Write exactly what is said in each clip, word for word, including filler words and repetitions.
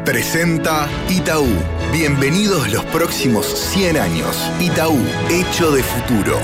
Presenta Itaú. Bienvenidos los próximos cien años. Itaú, hecho de futuro.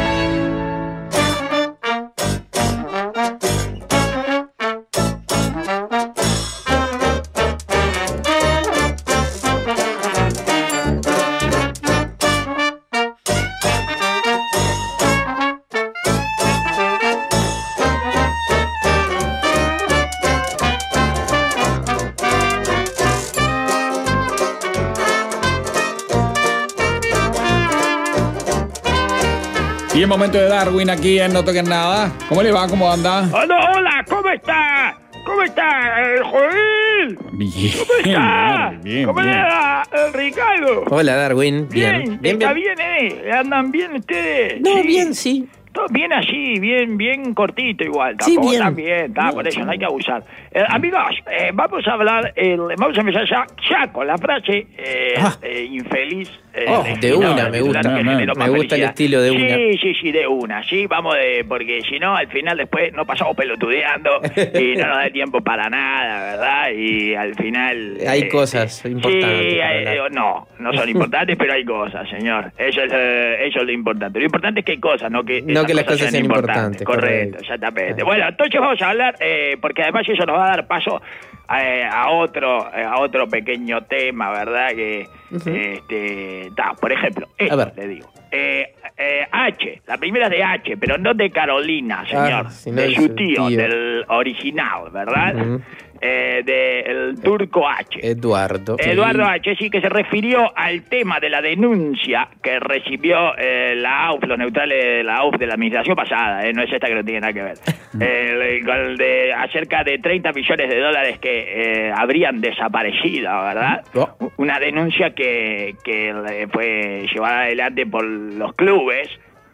Y el momento de Darwin aquí en No Toquen Nada. ¿Cómo le va? ¿Cómo anda? Hola, hola, ¿cómo está? ¿Cómo está el Joel? Bien. ¿Cómo está? Bien, ¿Cómo bien. le va el Ricardo? Hola, Darwin. Bien, Bien, está bien. bien, ¿eh? ¿Andan bien ustedes? No, Sí. bien, sí. Todo bien así, bien, bien cortito igual. Sí, Tampoco bien. tan bien, está, No, por eso sí. no hay que abusar. Eh, amigos, eh, vamos a hablar, eh, vamos a empezar ya, ya con la frase eh, Ah. eh, infeliz. eh, Oh, del de final, una, del me titular gusta. que No, no, generó me más gusta el felicidad. estilo de sí, una. Sí, sí, sí, de una, sí, vamos de, porque si no, al final después no pasamos pelotudeando y no nos da tiempo para nada, ¿verdad? Y al final... Hay cosas importantes Sí, para hay- hablar. no, no son importantes, pero hay cosas, señor. Eso es, eh, eso es lo importante. Lo importante es que hay cosas, no que, No esas que las cosas sean importantes, Correcto, correcto. exactamente. Bueno, entonces vamos a hablar, eh, porque además eso nos va a dar paso eh, a otro eh, a otro pequeño tema, ¿verdad? Que, Ujú. este, ta, por ejemplo, esto, A ver. le digo. Eh, eh, H, la primera es de H, pero no de Carolina, señor. Ah, sino de de su su tío, tío. del original, ¿verdad? Ujú. eh, del turco H. Eduardo. Eduardo H. sí, que se refirió al tema de la denuncia que recibió eh, la A U F, los neutrales de la A U F de la administración pasada, eh, no es esta que no tiene nada que ver, eh, el- el de acerca de treinta millones de dólares que eh, habrían desaparecido, ¿verdad? Oh. Una denuncia que, que eh, fue llevada adelante por los clubes,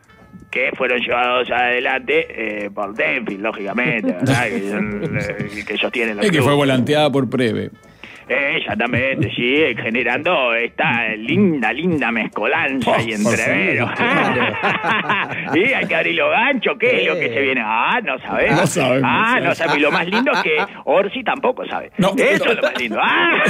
que fueron llevados adelante eh, por Denfield, lógicamente, ¿verdad? que, son, eh, que sostienen los Es que fue clubes. volanteada por Preve. Eh, Exactamente, sí, generando esta linda, linda mezcolanza Oh, y entrevero. Y hay que abrir los ganchos, ¿qué es lo que se viene? Ah, no sabemos. No sabemos, Ah, sí. no sabemos. Y lo más lindo es que Orsi tampoco sabe. No, Eso no. es lo más lindo.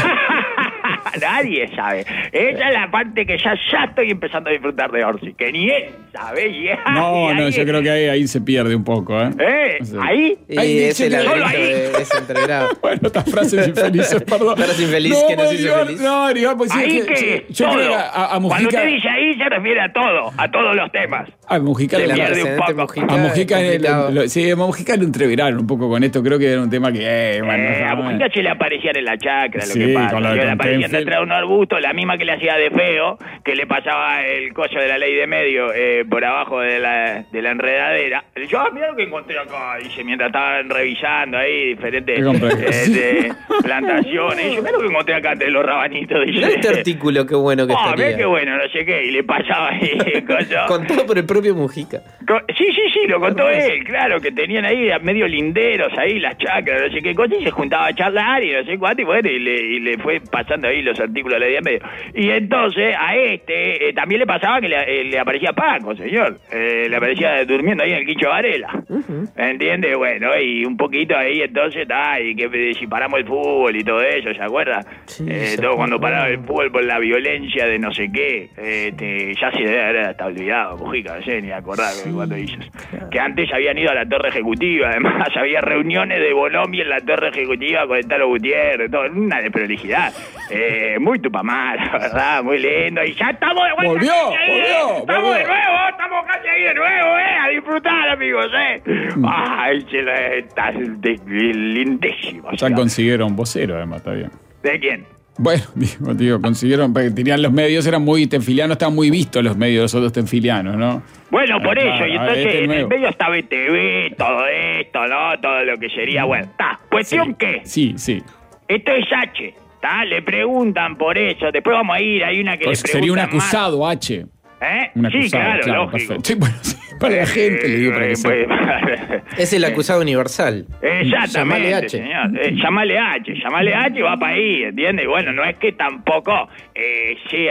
Ah, nadie sabe. Esa es la parte que ya, ya estoy empezando a disfrutar de Orsi, que ni él sabe. Y No, y no, ahí- yo creo que ahí, ahí se pierde un poco, ¿eh? ¿Eh? O sea, ¿Ahí? Y Ay, es el dice que- Solo laberinto ahí. de ese entregrado. Bueno, estas frases infelices, perdón. Frase infeliz que nos pero hizo digo, feliz. No, digo, pues sí, Ahí es que yo todo. creo que a, a Cuando Mujica... usted dice ahí se refiere a todo, a todos los temas. A Mujica, Se le- pierde un presidente poco. Mujica a Mujica, es complicado. lo- lo- sí, a Mujica lo entreveraron un poco con esto. Creo que era un tema que... Eh, bueno, Eh, a no, Mujica se le aparecían en la chacra, lo Sí, que pasa. con lo de Se le con aparecían Tenfield. detrás de un arbusto, la misma que le hacía de feo, que le pasaba el coso de la ley de medio eh, por abajo de la, de la enredadera. Yo, ah, mira lo que encontré acá, dice, mientras estaban revisando ahí diferentes ¿Qué compré? eh, de plantaciones. Y yo, mira lo que encontré acá entre los rabanitos, dice. Mirá este artículo, qué bueno que Ah, mira estaría. qué bueno, no sé qué, y le pasaba ahí el coso. Contado por el propio Mujica. Co- Sí, sí, sí, lo contó él, claro, que tenían ahí a medio linderos ahí, las chacras, no sé qué cosa, y se juntaba a charlar y no sé cuánto, y bueno, y le, y le fue pasando ahí los artículos de la día medio. Y entonces a este eh, también le pasaba que le, eh, le aparecía Paco, señor, eh, le aparecía durmiendo ahí en el Quincho Varela, ¿entiende? Bueno, y un poquito ahí entonces, ah, y que eh, si paramos el fútbol y todo eso, ¿se acuerda? Sí, eh, se todo cuando acuerda. paraba el fútbol por la violencia de no sé qué, este, ya se debe haber hasta olvidado, Mujica, no sé, ni acordar Sí, cuando dices. claro. Que antes habían ido a la Torre Ejecutiva, además había reuniones de Bonomi en la Torre Ejecutiva con el Talo Gutiérrez, todo, una desprolijidad. Eh, muy tupamara, ¿verdad? Muy lindo. Y ya estamos de vuelta. Volvió, casi ahí, volvió, ¿eh? Estamos volvió. de nuevo, estamos casi ahí de nuevo, ¿eh? A disfrutar, amigos, ¿eh? Ay, se la está de- lindísimo. Ya señor. consiguieron vocero, además, está bien. ¿De quién? Bueno, digo, digo, consiguieron, porque tenían los medios, eran muy tenfilianos, estaban muy vistos los medios, los otros tenfilianos, ¿no? Bueno, por Ah, eso, claro, y ah, entonces este en el nuevo. medio está B T V, todo esto, ¿no? Todo lo que sería, bueno, está. Cuestión que, Sí, sí. esto es H, ¿está? Le preguntan por eso, después vamos a ir, hay una que Pues le sería un preguntan más. acusado, H. ¿Eh? Un Sí, acusado, claro, lógico. perfecto. Sí, bueno, sí, para la gente, le digo, para que Eh, sepa. pues, Es el acusado universal. Exactamente, Llamale H. señor. Eh, llamale H, llamale H y va para ahí, ¿entiendes? Bueno, no es que tampoco eh, sea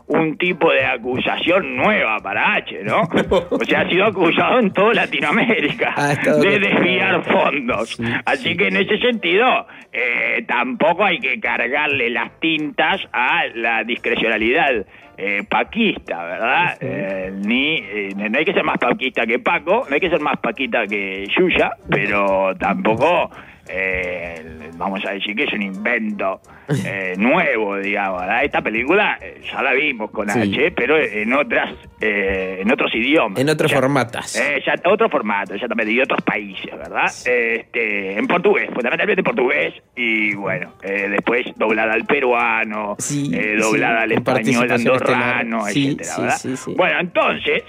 un tipo de acusación nueva para H, ¿no? O sea, ha sido acusado en toda Latinoamérica Ah, todo de bien. desviar fondos. Sí, Así sí, que en ese sentido, eh, tampoco hay que cargarle las tintas a la discrecionalidad eh, paquista, ¿verdad? Eh, ni eh, no hay que ser más paquista que Paco, no hay que ser más paquita que Yuya, pero tampoco eh, vamos a decir que es un invento eh, nuevo, digamos, ¿verdad? Esta película eh, ya la vimos con Sí. H, pero en otras, eh, en otros idiomas. En otros Ya- formatos. eh, ya, otro formato, exactamente, y otros países, ¿verdad? Este, en portugués, fundamentalmente en portugués, y bueno, eh, después doblada al peruano, Sí, eh, doblada sí, al con español participación andorrano, estelar. Sí, etcétera, sí, ¿verdad? sí, sí. Bueno, entonces,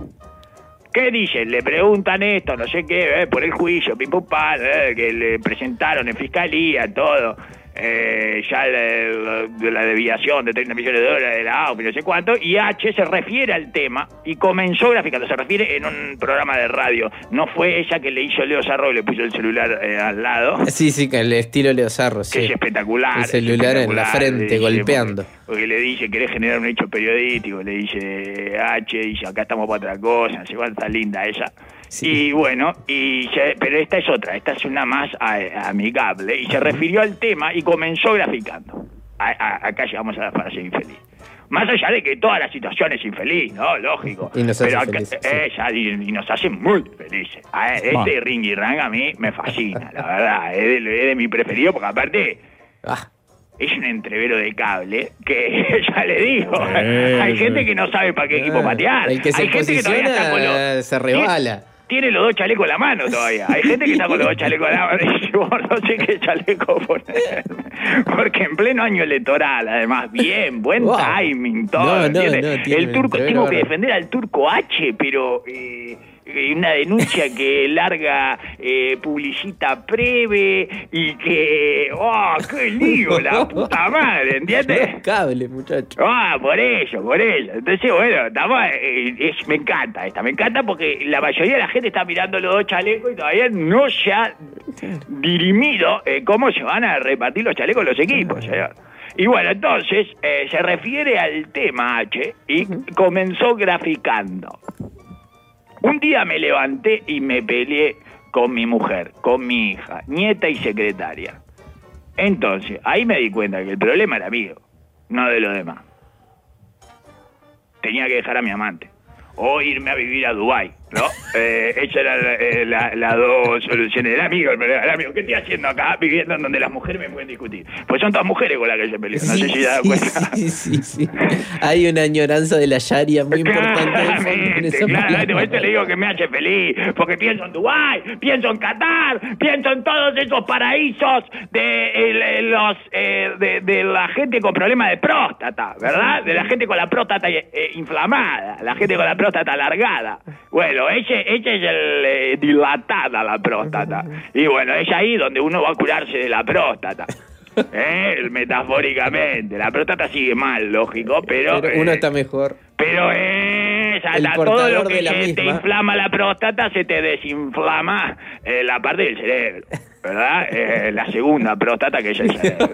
¿qué dicen? Le preguntan esto, no sé qué, eh, por el juicio, pim pum pam, eh, que le presentaron en fiscalía, todo. Eh, ya la, la, la desviación de treinta millones de dólares de la A U F, no sé cuánto, y H se refiere al tema y comenzó graficando, se refiere en un programa de radio, no fue ella que le hizo Leo Sarro y le puso el celular eh, al lado, Sí, sí, que el estilo Leo Sarro, que sí. es espectacular. El es celular en la espectacular, frente, le dice, golpeando. Porque, porque le dice, querés generar un hecho periodístico, le dice H, dice, acá estamos para otra cosa, no sé cuánto, está linda ella. Sí. Y bueno, y se- pero esta es otra, esta es una más a- amigable, y se refirió al tema y comenzó graficando. A- a- acá llegamos a la frase infeliz. Más allá de que toda la situación es infeliz, ¿no? Lógico. Y nos hace pero acá, felices, sí. eh, ya, y, y nos hace muy felices. A- Este Bueno. ring y rang a mí me fascina, la verdad. Es de, es de mi preferido porque aparte Ah, es un entrevero de cable que ya le digo. Eh, Hay gente sí. que no sabe para qué equipo ah, patear. el que se Hay gente que todavía está con posiciona los, se rebala. Tiene los dos chalecos en la mano todavía. Hay gente que está con los dos chalecos en la mano y dice, "Vos no sé qué chaleco ponerme". Porque en pleno año electoral, además, bien, buen Wow. timing, todo. No, no, ¿entiendes? no, tiene el turco, un tengo que tremendo defender al turco H, pero eh, eh, una denuncia que larga eh, publicita breve y que, oh, qué lío, la puta madre, ¿entiendes? no es cable, muchacho. Ah, por eso, por eso. Entonces, bueno, estamos, eh, es, me encanta esta, me encanta porque la mayoría de la gente está mirando los dos chalecos y todavía no se ha dirimido eh, cómo se van a repartir los chalecos los equipos, señor. Y bueno, entonces eh, se refiere al tema H y comenzó graficando. Un día me levanté y me peleé con mi mujer, con mi hija, nieta y secretaria. Entonces, ahí me di cuenta que el problema era mío, no de los demás. Tenía que dejar a mi amante o irme a vivir a Dubái, ¿no? Eh, esas eran eh, la- las dos soluciones. Era amigo el problema, era amigo. ¿Qué estoy haciendo acá viviendo en donde las mujeres me pueden discutir? Pues son todas mujeres con las que se pelean, no sé si se dan sí, cuenta. sí, sí, sí. Hay una añoranza de la Sharia muy importante de fondo en Claramente, esa claramente, por película. eso le digo que me hace feliz, porque pienso en Dubái, pienso en Qatar, pienso en todos esos paraísos de el- el- los eh, de, de la gente con problemas de próstata, ¿verdad? De la gente con la próstata eh, inflamada, la gente con la próstata alargada. Bueno, ese, ese es el eh, dilatada la próstata. Y bueno, es ahí donde uno va a curarse de la próstata. ¿Eh? Metafóricamente, la próstata sigue mal, lógico, pero, Pero uno eh, está mejor. pero es El hasta todo lo portador que de la se te misma. inflama la próstata, se te desinflama eh, la parte del cerebro, ¿verdad? Eh, la segunda próstata que es el cerebro.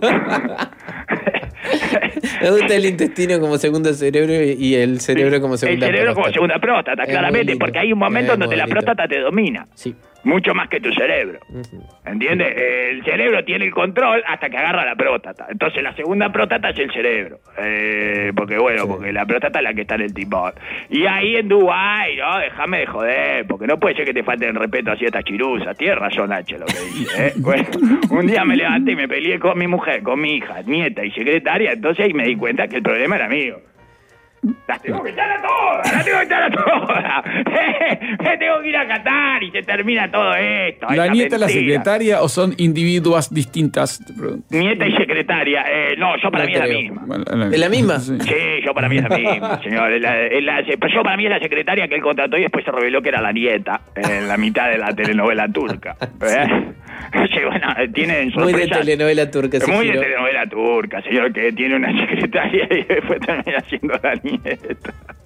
Me gusta el intestino como segundo cerebro y el cerebro como segunda El cerebro como próstata. segunda próstata, Es muy claramente, lindo. porque hay un momento Es en donde muy la bonito. próstata te domina. Sí. Mucho más que tu cerebro. Ujú. ¿Entiendes? El cerebro tiene el control hasta que agarra la próstata. Entonces la segunda próstata es el cerebro. Eh, porque bueno, Sí. porque la próstata es la que está en el timón. Y ahí en Dubái, ¿no? Déjame de joder, porque no puede ser que te falten el respeto así a esta chirusa. Tienes razón, H, lo que dice. ¿eh? Bueno, un día me levanté y me peleé con mi mujer, con mi hija, nieta y secretaria. Entonces ahí me di cuenta que el problema era mío. Las tengo que echar a todas, las tengo que echar a todas. Me tengo que ir a Qatar y se termina todo esto. ¿La esta nieta es la mentira. secretaria o son individuas distintas? Te pregunto. Nieta y secretaria. Eh, no, yo para No mí es la creo. misma. Bueno, ¿Es la misma? Sí. Sí, yo para mí es la misma, señor. Es la- es la- pero yo para mí es la secretaria que él contrató y después se reveló que era la nieta en la mitad de la telenovela turca. ¿Eh? Sí, bueno, tienen Muy de sorpresas. telenovela turca ese Muy de giro. telenovela turca, señor, que tiene una secretaria y después termina siendo la nieta.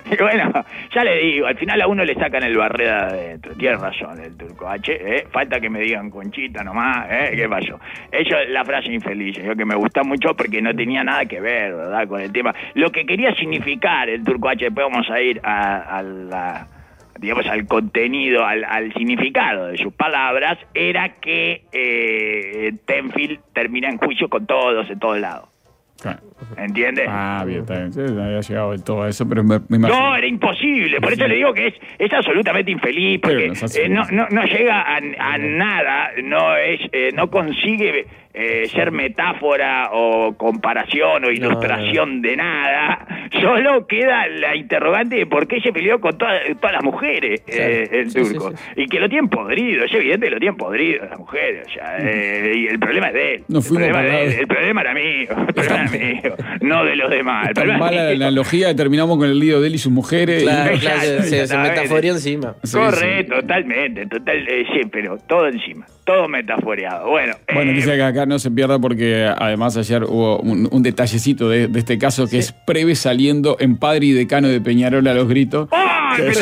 Y bueno, ya le digo, al final a uno le sacan el barreda de adentro. Tiene razón el Turco H, ¿eh? Falta que me digan Conchita nomás, ¿eh? ¿Qué pasó? Eso es la frase infeliz, yo que me gusta mucho porque no tenía nada que ver, ¿verdad? Con el tema. Lo que quería significar el Turco H, después vamos a ir a, a la... digamos, al contenido, al, al significado de sus palabras, era que eh, Tenfield termina en juicio con todos, en todos lados. Claro. ¿Entiendes? Ah, bien, está bien. Sí, no había llegado del todo a eso, pero me, me imagino. No, era imposible. Por eso le digo que es, es absolutamente infeliz, porque no, eh, no, no, no llega a, a nada, no es, eh, no consigue eh, ser metáfora o comparación o ilustración no. de nada. Solo queda la interrogante de por qué se peleó con toda, todas las mujeres, claro. eh, el sí, turco. Sí, sí. Y que lo tienen podrido, es evidente que lo tienen podrido las mujeres. O sea, eh, y el problema es de él. No el, problema de él. De... el problema era mío. El problema era mío, no de los demás. El Tan mala la analogía que terminamos con el lío de él y sus mujeres. Claro, y... claro, se, se, se metaforeó encima. Sí, Correcto, sí. totalmente, total, eh, sí, pero todo encima, todo metaforeado. Bueno, bueno eh, dice que acá no se pierda porque además ayer hubo un, un detallecito de, de este caso que sí. es Preve saliendo en Padre y Decano de Peñarol a los gritos. ¡Ay, pero...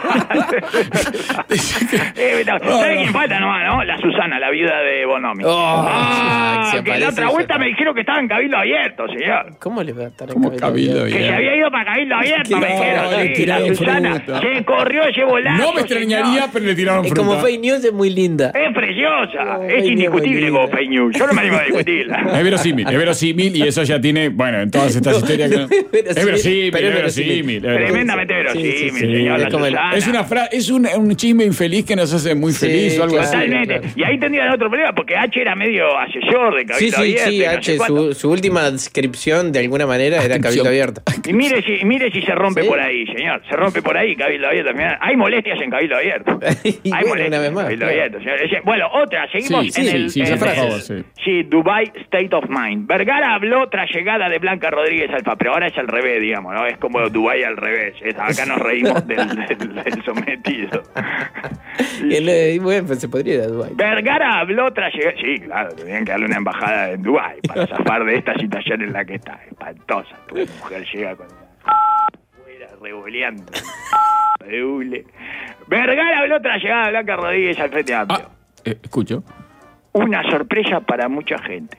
eh, ¿Sabes quién falta nomás, no? La Susana, la viuda de Bonomi. Oh, ah, que la otra vuelta me dijeron que estaba en Cabildo Abierto, señor. ¿Cómo le va a estar en Cabildo, Cabildo Abierto? Que se había ido para Cabildo Abierto, me dijeron. No, sí, la Susana fruta. se corrió, llevó lazo. No me extrañaría, señor. pero le tiraron Es fruta. como fake news, es muy linda. Es preciosa, No, es indiscutible como fake news. Yo no me animo a discutirla. Es verosímil, es verosímil y eso ya tiene, bueno, en todas estas no, historias que no, es verosímil, pero es verosímil. Tremendamente verosímil, sí, sí, sí, señor. es, La como Susana. es una fra es un, un chisme infeliz que nos hace muy feliz sí, o algo claro, así. Totalmente. Claro. Y ahí tendrían otro problema, porque H era medio asesor de Cabildo Sí, sí, Abierto. sí, no H, sé su, su última descripción de alguna manera era Cabildo Abierto. Y mire si, mire si se rompe ¿Sí? por ahí, señor. Se rompe por ahí Cabildo Abierto. Mirá, hay molestias en Cabildo Abierto. Y Hay bueno, molestias una vez en más, Cabildo claro. Abierto, señor. Bueno, otra, seguimos Sí, en sí, el... sí, en sí, por el- favor, sí. Sí, Dubai State of Mind. Vergara habló tras llegada de Blanca Rodríguez Alfa, pero ahora es al revés, digamos, ¿no? Es como Dubai al revés. Es- acá nos reímos del, del, del sometido. Y él, bueno, pues se podría ir a Dubái. Vergara habló tras llegar... Sí, claro, tenían que darle una embajada en Dubái para zafar de esta situación en la que está. Espantosa. Tu mujer llega con... fuera revoleando. De hule. Vergara habló tras llegada de Blanca Rodríguez al Frente Amplio. Ah, eh, escucho. Una sorpresa para mucha gente.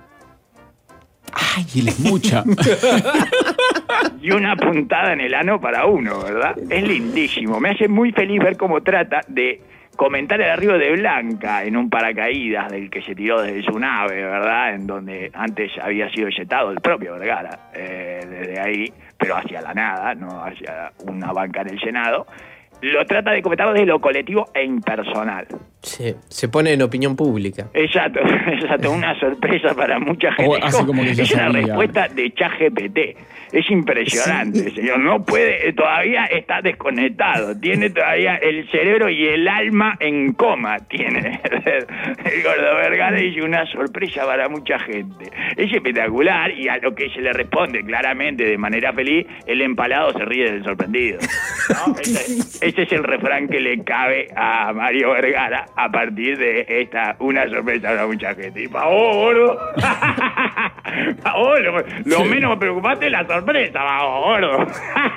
Ay, él es mucha. Y una puntada en el ano para uno, ¿verdad? Es lindísimo. Me hace muy feliz ver cómo trata de comentar el arribo de Blanca en un paracaídas del que se tiró desde su nave, ¿verdad? En donde antes había sido eyectado el propio Vergara, eh, desde ahí, pero hacia la nada, no hacia una banca en el Senado. Lo trata de comentarlo desde lo colectivo e impersonal. Sí, se pone en opinión pública. Exacto, exacto, una sorpresa para mucha gente. O hace como que ya es una sabía. respuesta de ChatGPT. Es impresionante, sí. Señor. No puede, todavía está desconectado. Tiene todavía el cerebro y el alma en coma. Tiene el gordo Vergara, dice una sorpresa para mucha gente. Es espectacular y a lo que se le responde claramente de manera feliz, el empalado se ríe del sorprendido. ¿No? Ese, ese es el refrán que le cabe a Mario Vergara a partir de esta una sorpresa para mucha gente. Y pa' vos, gordo. Pa' vos, lo, lo Sí. menos preocupante es la sorpresa, pa' vos, gordo.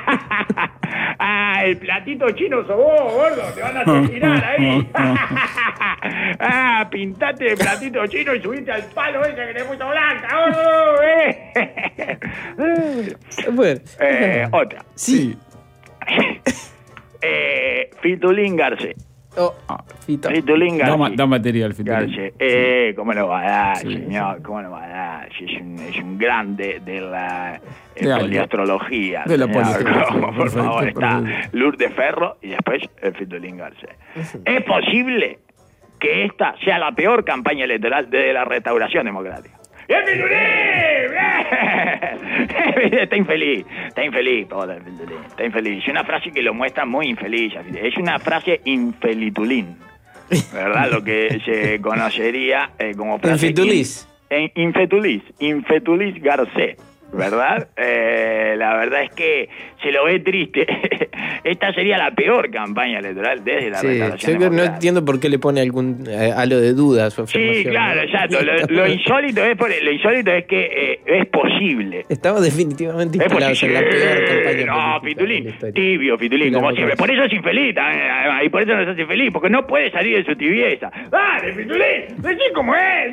Ah, el platito chino sos vos, gordo. Te van a asesinar ahí. Ah, pintate el platito chino y subiste al palo ese que le puso Blanca, gordo. Eh. Bueno. Eh, otra. Sí. Eh, Fitulín Garcés. Oh, Fito. Fitulín Da, Garcés. ma- da material, Fitolín. Garcés. Eh, ¿cómo lo va a dar, Sí, señor? ¿Cómo lo va a dar? Si es, un, es un grande de la eh, De algo. poliastrología. De la señor. poliastrología, Como, por perfecto, favor, está perfecto. Lourdes Ferro y después el Fitulín Garcés. ¿Es posible que esta sea la peor campaña electoral desde la restauración democrática? ¡El Fitulín! ¡Bien! Está infeliz, está infeliz, pobre Fitulín, está infeliz. Es una frase que lo muestra muy infeliz. Es una frase infelitulín, ¿verdad? Lo que se conocería eh, como frase... Infitulis. In, in- infetulis, infetulis Garcés. ¿verdad? Eh, la verdad es que se lo ve triste. Esta sería la peor campaña electoral desde la Sí, restauración yo no democrática. entiendo por qué le pone algún eh, halo de duda a su afirmación. Sí, claro, ¿no? exacto. Lo, lo insólito es por, lo insólito es que eh, es posible. Estamos definitivamente Es instalados en la peor posible. campaña No, política de Fitulín, la historia. tibio, Fitulín, Y la como democracia. siempre. Por eso es infeliz, eh, y por eso nos hace feliz, porque no puede salir de su tibieza. ¡Dale, Fitulín! ¡Decí cómo es!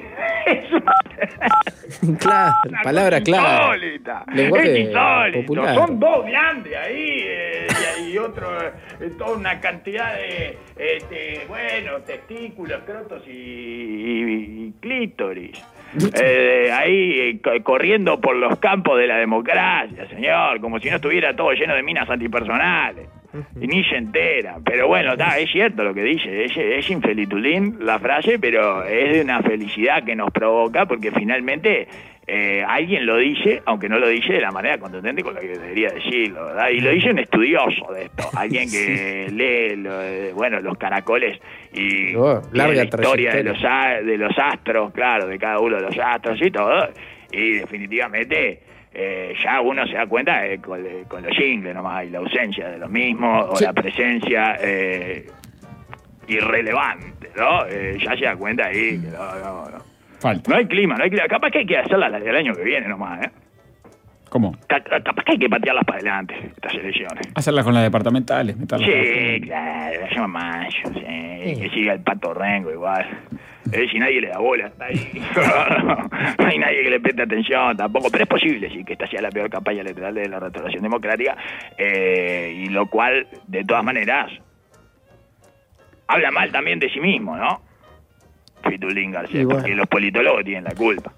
Claro, Una palabra cosa clara. insólita. Lenguaje Es insólito. popular. Son dos grandes ahí eh, y, y otro, eh, toda una cantidad de, este, bueno, testículos, crotos y, y, y clítoris. Eh, ahí eh, co- corriendo por los campos de la democracia, señor, como si no estuviera todo lleno de minas antipersonales. Y ni se entera. Pero bueno, ta, es cierto lo que dice. Es, es infelitulín la frase, pero es de una felicidad que nos provoca porque finalmente eh, alguien lo dice, aunque no lo dice de la manera contundente con la que debería decirlo, ¿verdad? Y lo dice un estudioso de esto. Alguien que lee lo, eh, bueno, los caracoles y, Oh, y larga la historia de trayectoria. los, a- de los astros, claro, de cada uno de los astros y todo. Y definitivamente... Eh, ya uno se da cuenta eh, con, eh, con los jingles nomás, y la ausencia de los mismos, o Sí. la presencia eh, irrelevante, ¿no? Eh, ya se da cuenta ahí que no, no, no. Falta. No hay clima, no hay clima. Capaz que hay que hacerla la del año que viene nomás, ¿eh? ¿Cómo? Ca- ca- Capaz que hay que patearlas para adelante, estas elecciones. Hacerlas con las departamentales. meterlas Sí, todas. claro, la llama mayo, sí, que siga el Pato Rengo igual. Eh, si nadie le da bola, está ahí. No hay nadie que le preste atención tampoco, pero es posible, sí, que esta sea la peor campaña electoral de la restauración democrática, eh, y lo cual, de todas maneras, habla mal también de sí mismo, ¿no? Fitulín García, Y bueno. porque los politólogos tienen la culpa.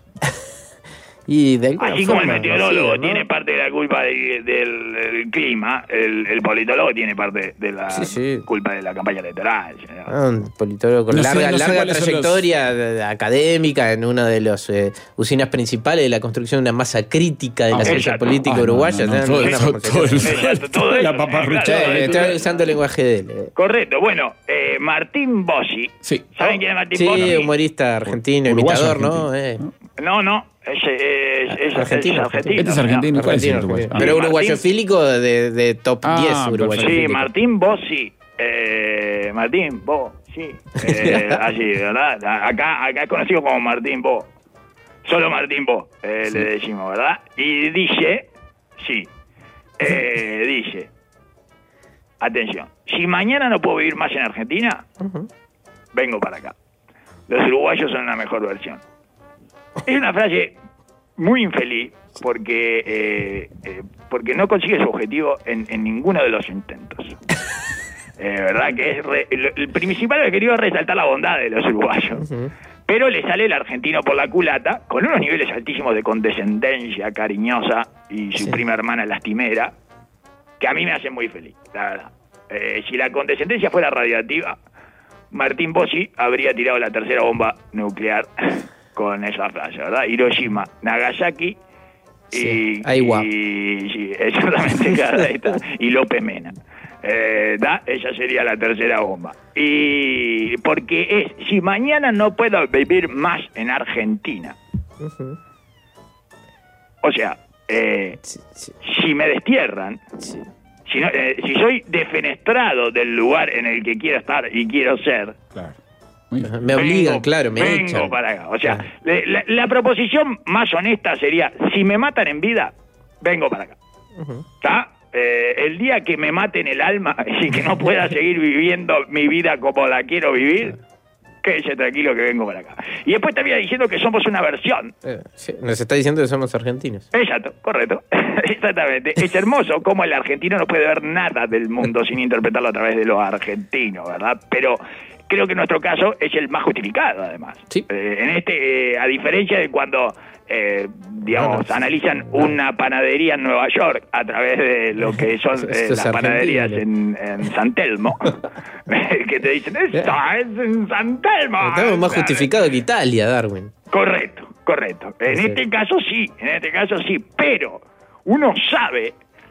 Y de alguna Así como el forma, meteorólogo sí, ¿no? tiene parte de la culpa de- del, del clima, el, el politólogo tiene parte de la Sí, sí. culpa de la campaña electoral. señor. Ah, un politólogo con No sé- larga, no sé larga cuáles son trayectoria de- de académica en una de las eh, usinas principales de la construcción de una masa crítica de la Ah, ciencia exacto. política Ah, no, uruguaya. no, no, ¿no? todo- Una todo- formación. todo el- Exacto, todo la eso, paparruchada. claro. Eh, estoy usando el lenguaje de él. eh. Correcto. Bueno, eh, Martín Bossi. Sí. ¿Saben quién es Martín Sí, Bossi? humorista argentino, Uruguayo imitador, ¿no? argentino. Eh. No, no. Es, es, es, es Argentino, argentino. Este es argentino. ¿Cuál es el Argentino, uruguayo? argentino. Ah. Pero Martín- uruguayofílico de, de top Ah, diez perfecto. uruguayofílico. Sí, Martín Bossi. Eh, Martín Bo, sí. Eh, así, ¿verdad? Acá, acá es conocido como Martín Bo. Solo Martín Bo, eh, Sí. le decimos, ¿verdad? Y dice, sí, eh, dice, atención, si mañana no puedo vivir más en Argentina, Ujú. vengo para acá. Los uruguayos son la mejor versión. Es una frase muy infeliz porque eh, eh, porque no consigue su objetivo en, en ninguno de los intentos. Eh, verdad que es re- el, el principal objetivo es resaltar la bondad de los uruguayos. Ujú. Pero le sale el argentino por la culata con unos niveles altísimos de condescendencia cariñosa y su Sí. prima hermana lastimera, que a mí me hacen muy feliz, la verdad. Eh, si la condescendencia fuera radiactiva, Martín Bossi habría tirado la tercera bomba nuclear con esa frase, ¿verdad? Hiroshima, Nagasaki y... Sí, Aiwa. y sí, exactamente, claro, ahí está. Y López Mena. Eh, ¿da? Esa sería la tercera bomba. Y porque es, si mañana no puedo vivir más en Argentina, Ujú. o sea, eh, Sí, sí, si me destierran, sí. si, no- eh, si soy defenestrado del lugar en el que quiero estar y quiero ser, Claro. Muy bien. Me obligan, vengo- claro, me vengo echan. para acá. O sea, Claro. le- la, la proposición más honesta sería, si me matan en vida, vengo para acá. Ujú. ¿Está? Eh, el día que me maten el alma y que no pueda seguir viviendo mi vida como la quiero vivir, quédese tranquilo que vengo para acá. Y después termina diciendo que somos una versión. Eh, sí, nos está diciendo que somos argentinos. Exacto, correcto. Exactamente. Es hermoso cómo el argentino no puede ver nada del mundo sin interpretarlo a través de lo argentino, ¿verdad? Pero creo que nuestro caso es el más justificado, además. Sí. Eh, en este, eh, a diferencia de cuando, eh, digamos, No, no, analizan no. una panadería en Nueva York a través de lo que son Esto eh, es las panaderías argentino. en, en San Telmo, que te dicen, esta es en San Telmo. Estamos más Claro. justificados que Italia, Darwin. Correcto, correcto. En Sí. este caso sí, en este caso sí, pero uno sabe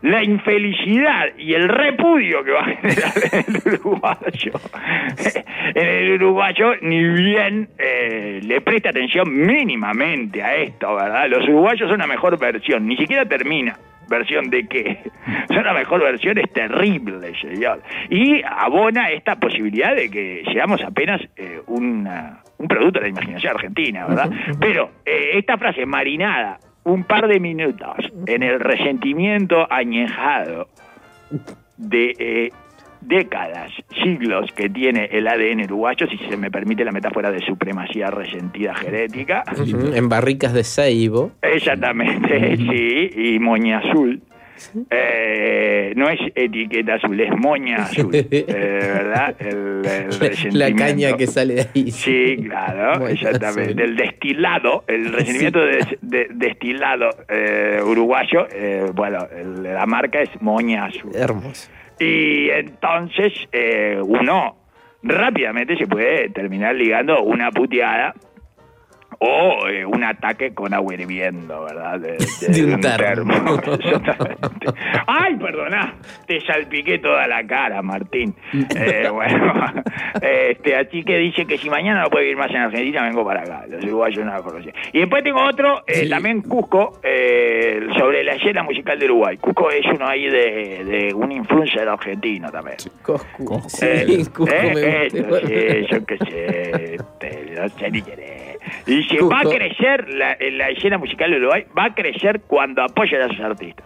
la infelicidad y el repudio que va a generar en el uruguayo, en el uruguayo ni bien eh, le presta atención mínimamente a esto, ¿verdad? Los uruguayos son la mejor versión, ni siquiera termina. ¿Versión de qué? Son la mejor versión, es terrible, señor. Y abona esta posibilidad de que seamos apenas eh, una, un producto de la imaginación argentina, ¿verdad? Pero eh, esta frase marinada un par de minutos en el resentimiento añejado de eh, décadas, siglos que tiene el A D N uruguayo, si se me permite la metáfora de supremacía resentida genética. Uh-huh. En barricas de ceibo. Exactamente, uh-huh. Sí, y moña azul. Eh, no es etiqueta azul, es moña azul, eh, ¿verdad? El, el la caña que sale de ahí. Sí, claro, moña exactamente. Azul. El destilado, el resentimiento sí. de, de destilado eh, uruguayo, eh, bueno, el, la marca es moña azul. Hermoso. Y entonces eh, uno rápidamente se puede terminar ligando una puteada o eh, un ataque con agua hirviendo, ¿verdad? De, de, de un, un termo. termo. Exactamente. Ay, perdona, te salpiqué toda la cara, Martín. Eh, bueno, este, así que dice que si mañana no puede vivir más en Argentina, vengo para acá. Los uruguayos no lo conocen. Y después tengo otro, eh, sí. también Cusco, eh, sobre la escena musical de Uruguay. Cusco es uno ahí de, de un influencer argentino también. Sí. Cusco. Eh, sí, Cusco eh, me esto, sí, yo qué sé, te, no sé ni qué. Dice, Cusco. Va a crecer, la, la escena musical de Uruguay va a crecer cuando apoyen a sus artistas.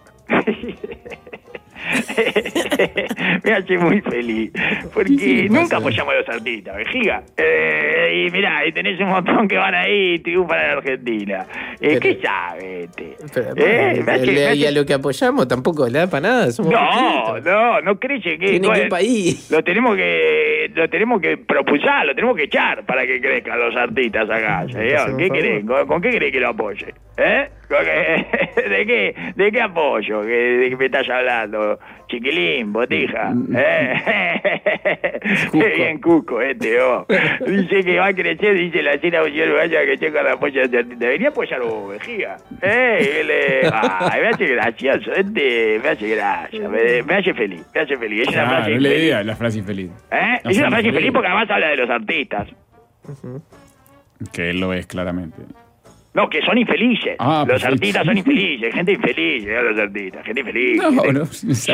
Me hace muy feliz, porque nunca apoyamos a los artistas, vejiga. Eh, y mirá, y tenés un montón que van ahí y triunfan en Argentina. Eh, pero, ¿qué sabe este? Pero, eh, me hace, me hace... Y a lo que apoyamos tampoco le da para nada. Somos no, poquitos. no, no crece que... Tiene que ir para ahí. Lo tenemos que, lo tenemos que propulsar, lo tenemos que echar para que crezcan los artistas acá, señor. ¿Qué querés? ¿Con, ¿Con qué querés que lo apoye? ¿Eh? ¿De qué, de qué apoyo que, de que me estás hablando? Chiquilín, botija. ¿Eh? Qué bien Cusco este, oh. Dice que va a crecer, dice la escena musical uruguaya que checa la apoya de artista. Debería apoyar vos, vejiga. ¿Eh? Le... Ay, me hace gracioso, este me hace gracia, me, me hace feliz, me hace feliz. Es una ah, frase no infeliz. le diga la frase infeliz. ¿Eh? No es una frase infeliz. infeliz porque además habla de los artistas. Uh-huh. Que él lo es claramente. No, que son infelices. Ah, los perfecto. artistas son infelices. Gente infeliz, ¿eh? Los artistas. Gente infeliz. No, gente... no. Sí,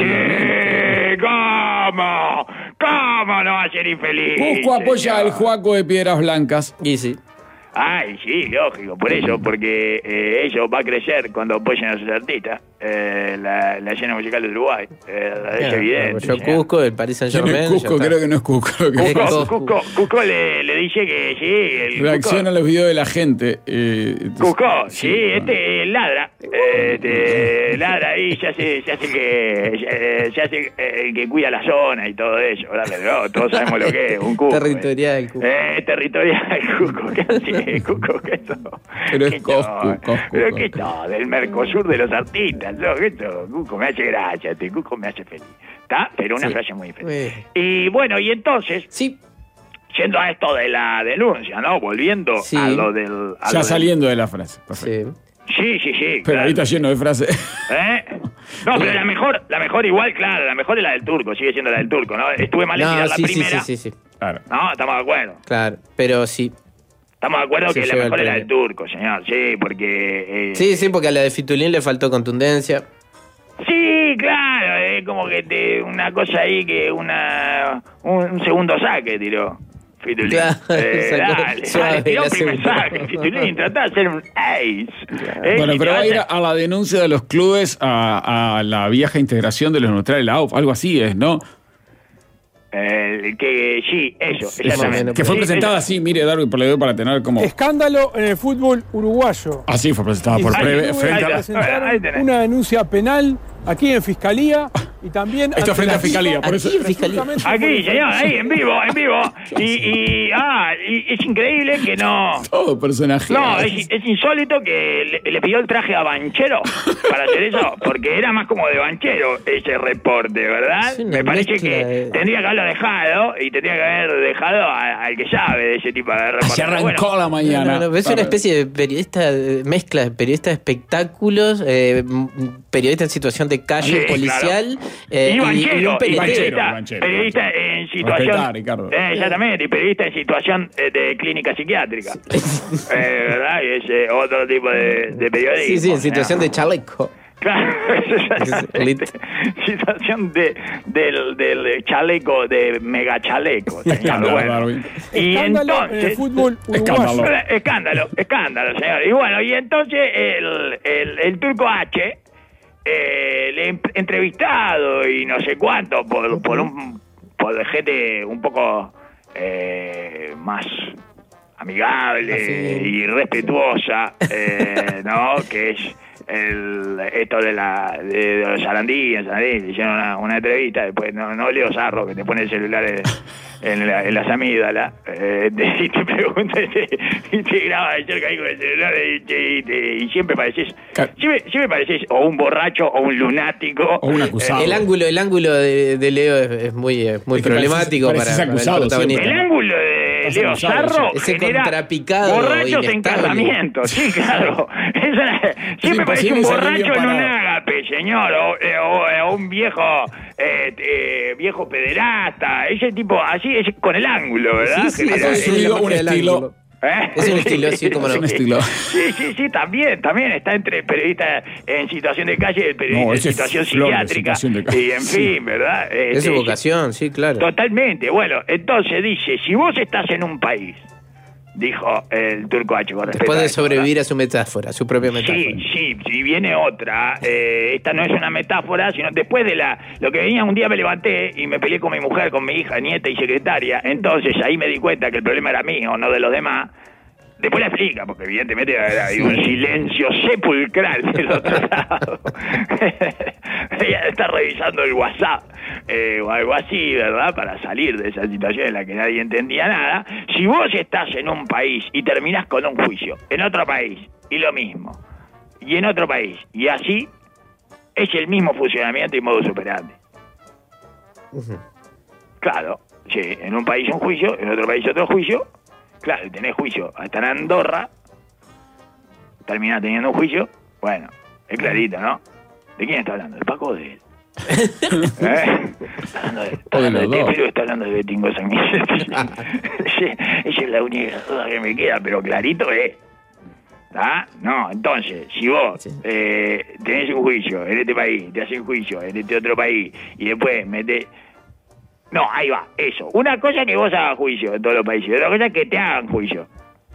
¿cómo? ¿Cómo no va a ser infeliz? Cusco apoya al Juaco de Piedras Blancas. Y sí. Ay, sí, lógico. Por eso, porque eh, eso va a crecer cuando apoyen a sus artistas. Eh, la, la escena musical de Uruguay. Eh, es Claro, evidente. yo ¿sí? Cusco, el Paris Saint Germain. Cusco, creo que no es Cusco. Lo que Cusco, pasa. Cusco, Cusco le, le dice que sí. El Reacciona a los videos de la gente. Eh, Cusco, sí, sí, este ladra, este ladra ahí, se hace, se hace que se, se hace eh, que cuida la zona y todo eso, ¿verdad? Pero todos sabemos lo que es un Cusco. Territorial, Cusco. Eh, eh, territorial Cusco, ¿qué hace Cusco? ¿Qué eso? Pero es ¿Qué Coscu, no? Coscu, Pero Coscu. qué todo, del Mercosur de los artistas, ¿no? ¿Qué todo? Cusco me hace gracia, este Cusco me hace feliz, ¿está? Pero una Sí. frase muy feliz. Eh. Y bueno, y entonces, Sí. yendo a esto de la denuncia, ¿no? Volviendo Sí. a lo del... a Ya lo saliendo de la frase. Perfecto. Sí. Del... Sí, sí, sí. Pero claro. ahí está lleno de frases. ¿Eh? No, pero la mejor, la mejor igual, claro, la mejor es la del turco, sigue siendo la del turco, ¿no? Estuve mal en No, tirar la sí, sí, primera. sí, sí, sí. Claro. No, estamos de acuerdo. Claro, pero sí. Estamos de acuerdo Se que la lleva el mejor es la premio. del turco, señor. Sí, porque... Eh, Sí, sí, porque a la de Fitulín le faltó contundencia. Sí, claro, es como que te, una cosa ahí que una un, un segundo saque tiró Fitulín. Claro, eh, sacó dale, suave dale, tiró la un primer segunda. saque. Fitulín, tratá de hacer un ace. Eh, Bueno, si pero te va a ir vas a la denuncia de los clubes a, a la vieja integración de los neutrales de la A U F, algo así es, ¿no? Eh, que sí, eso, exactamente. Que fue Sí, presentada eso. así, mire, Darwin, por, la- para tener como... Escándalo en el fútbol uruguayo. Así fue presentada por Y Preve- los Ahí frente está. a... presentaron Ahí tenés. una denuncia penal aquí en Fiscalía Y también... Esto frente a Fiscalía, por eso... Aquí, Fiscalía. Aquí, señor, ahí, en vivo, en vivo. Y, y, ah, y es increíble que no... Todo personaje. No, es, es insólito que le, le pidió el traje a Banchero para hacer eso, porque era más como de Banchero ese reporte, ¿verdad? Sí, Me parece mezcla que de- tendría que haberlo dejado y tendría que haber dejado a- al que sabe de ese tipo de reporte. Se arrancó Bueno, la mañana. No, no, es una especie de periodista, de mezcla de periodista de espectáculos, eh, m- periodista en situación de calle Sí, policial claro. eh, y Banchero, un y periodista. periodista, Banchero. periodista en situación... Respetá, Ricardo. Eh, exactamente, y periodista en situación eh, de clínica psiquiátrica. eh, ¿Verdad? Y es eh, otro tipo de, de periodismo. Sí, sí, en o sea. situación de chaleco. Claro, exactamente. Situación de, del, del chaleco, de mega chaleco. señor. Escándalo, Bueno. Darwin. Y Escándalo en el entonces... fútbol Escándalo. uruguayo. Escándalo, escándalo, señor. Y bueno, y entonces el, el, el Turco H, eh, le he entrevistado y no sé cuánto por, por, un, por gente un poco eh, más amigable Así. y respetuosa, eh, ¿no? Que es el, esto de la de, de los Sarandí, en Sarandí, le hicieron una, una entrevista, después no, no Leo Sarro, que te pone el celular en, en, la, en las amígdalas, eh, te, y te pregunta y te, y te graba de cerca ahí con el celular y, te, y, te, y siempre pareces, Ca- siempre, siempre pareces o un borracho o un lunático. O un acusado. El ángulo, el ángulo de, de Leo es, es muy, eh, muy Es que problemático pareces- para, pareces para el acusado protagonista. El ángulo de Estás Leo acusado, Sarro sí. Ese genera contrapicado borrachos en inestable. casamientos. Sí, claro. Es una- siempre parece un imposible salir borracho bien en un parado. ágape, señor. O, eh, o, eh, o un viejo eh, eh, viejo pederasta. Ese tipo, así es con el ángulo, ¿verdad? Sí, sí, Genera- ha eso construido es la un magia del estilo. ángulo. ¿Eh? Es un estilo, sí, cómo no. Es un estilo. Sí, sí, sí, también, también está entre periodistas en situación de calle y el periodista No, en ese es situación flor de psiquiátrica. situación de calle. Y en fin, ¿verdad? Es Este, su vocación, sí, claro. Totalmente. Bueno, entonces dice, si vos estás en un país, dijo el Turco H con respeto Después a de esto, sobrevivir a su metáfora, a su propia ¿verdad? metáfora. Sí, sí, si viene otra, eh, esta no es una metáfora, sino después de la lo que venía, un día me levanté y me peleé con mi mujer, con mi hija, nieta y secretaria, entonces ahí me di cuenta que el problema era mío, no de los demás. Después la explica, porque evidentemente hay un silencio sepulcral del otro lado. Ella está revisando el WhatsApp eh, o algo así, ¿verdad? Para salir de esa situación en la que nadie entendía nada. Si vos estás en un país y terminás con un juicio, en otro país, y lo mismo, y en otro país, y así, es el mismo funcionamiento y modus operandi. Claro, sí, en un país un juicio, en otro país otro juicio. Claro, tenés juicio hasta en Andorra, terminás teniendo un juicio, bueno, es clarito, ¿no? ¿De quién está hablando? ¿El Paco o de él? ¿Eh? Está hablando de él. Está O de hablando de los ti, dos. pero está hablando de Betingo San Miguel. Esa es la única duda que me queda, pero clarito es. ¿Ah? No, entonces, si vos Sí. eh, tenés un juicio en este país, te hacen juicio en este otro país, y después metés... No, ahí va, eso. Una cosa es que vos hagas juicio en todos los países, otra cosa es que te hagan juicio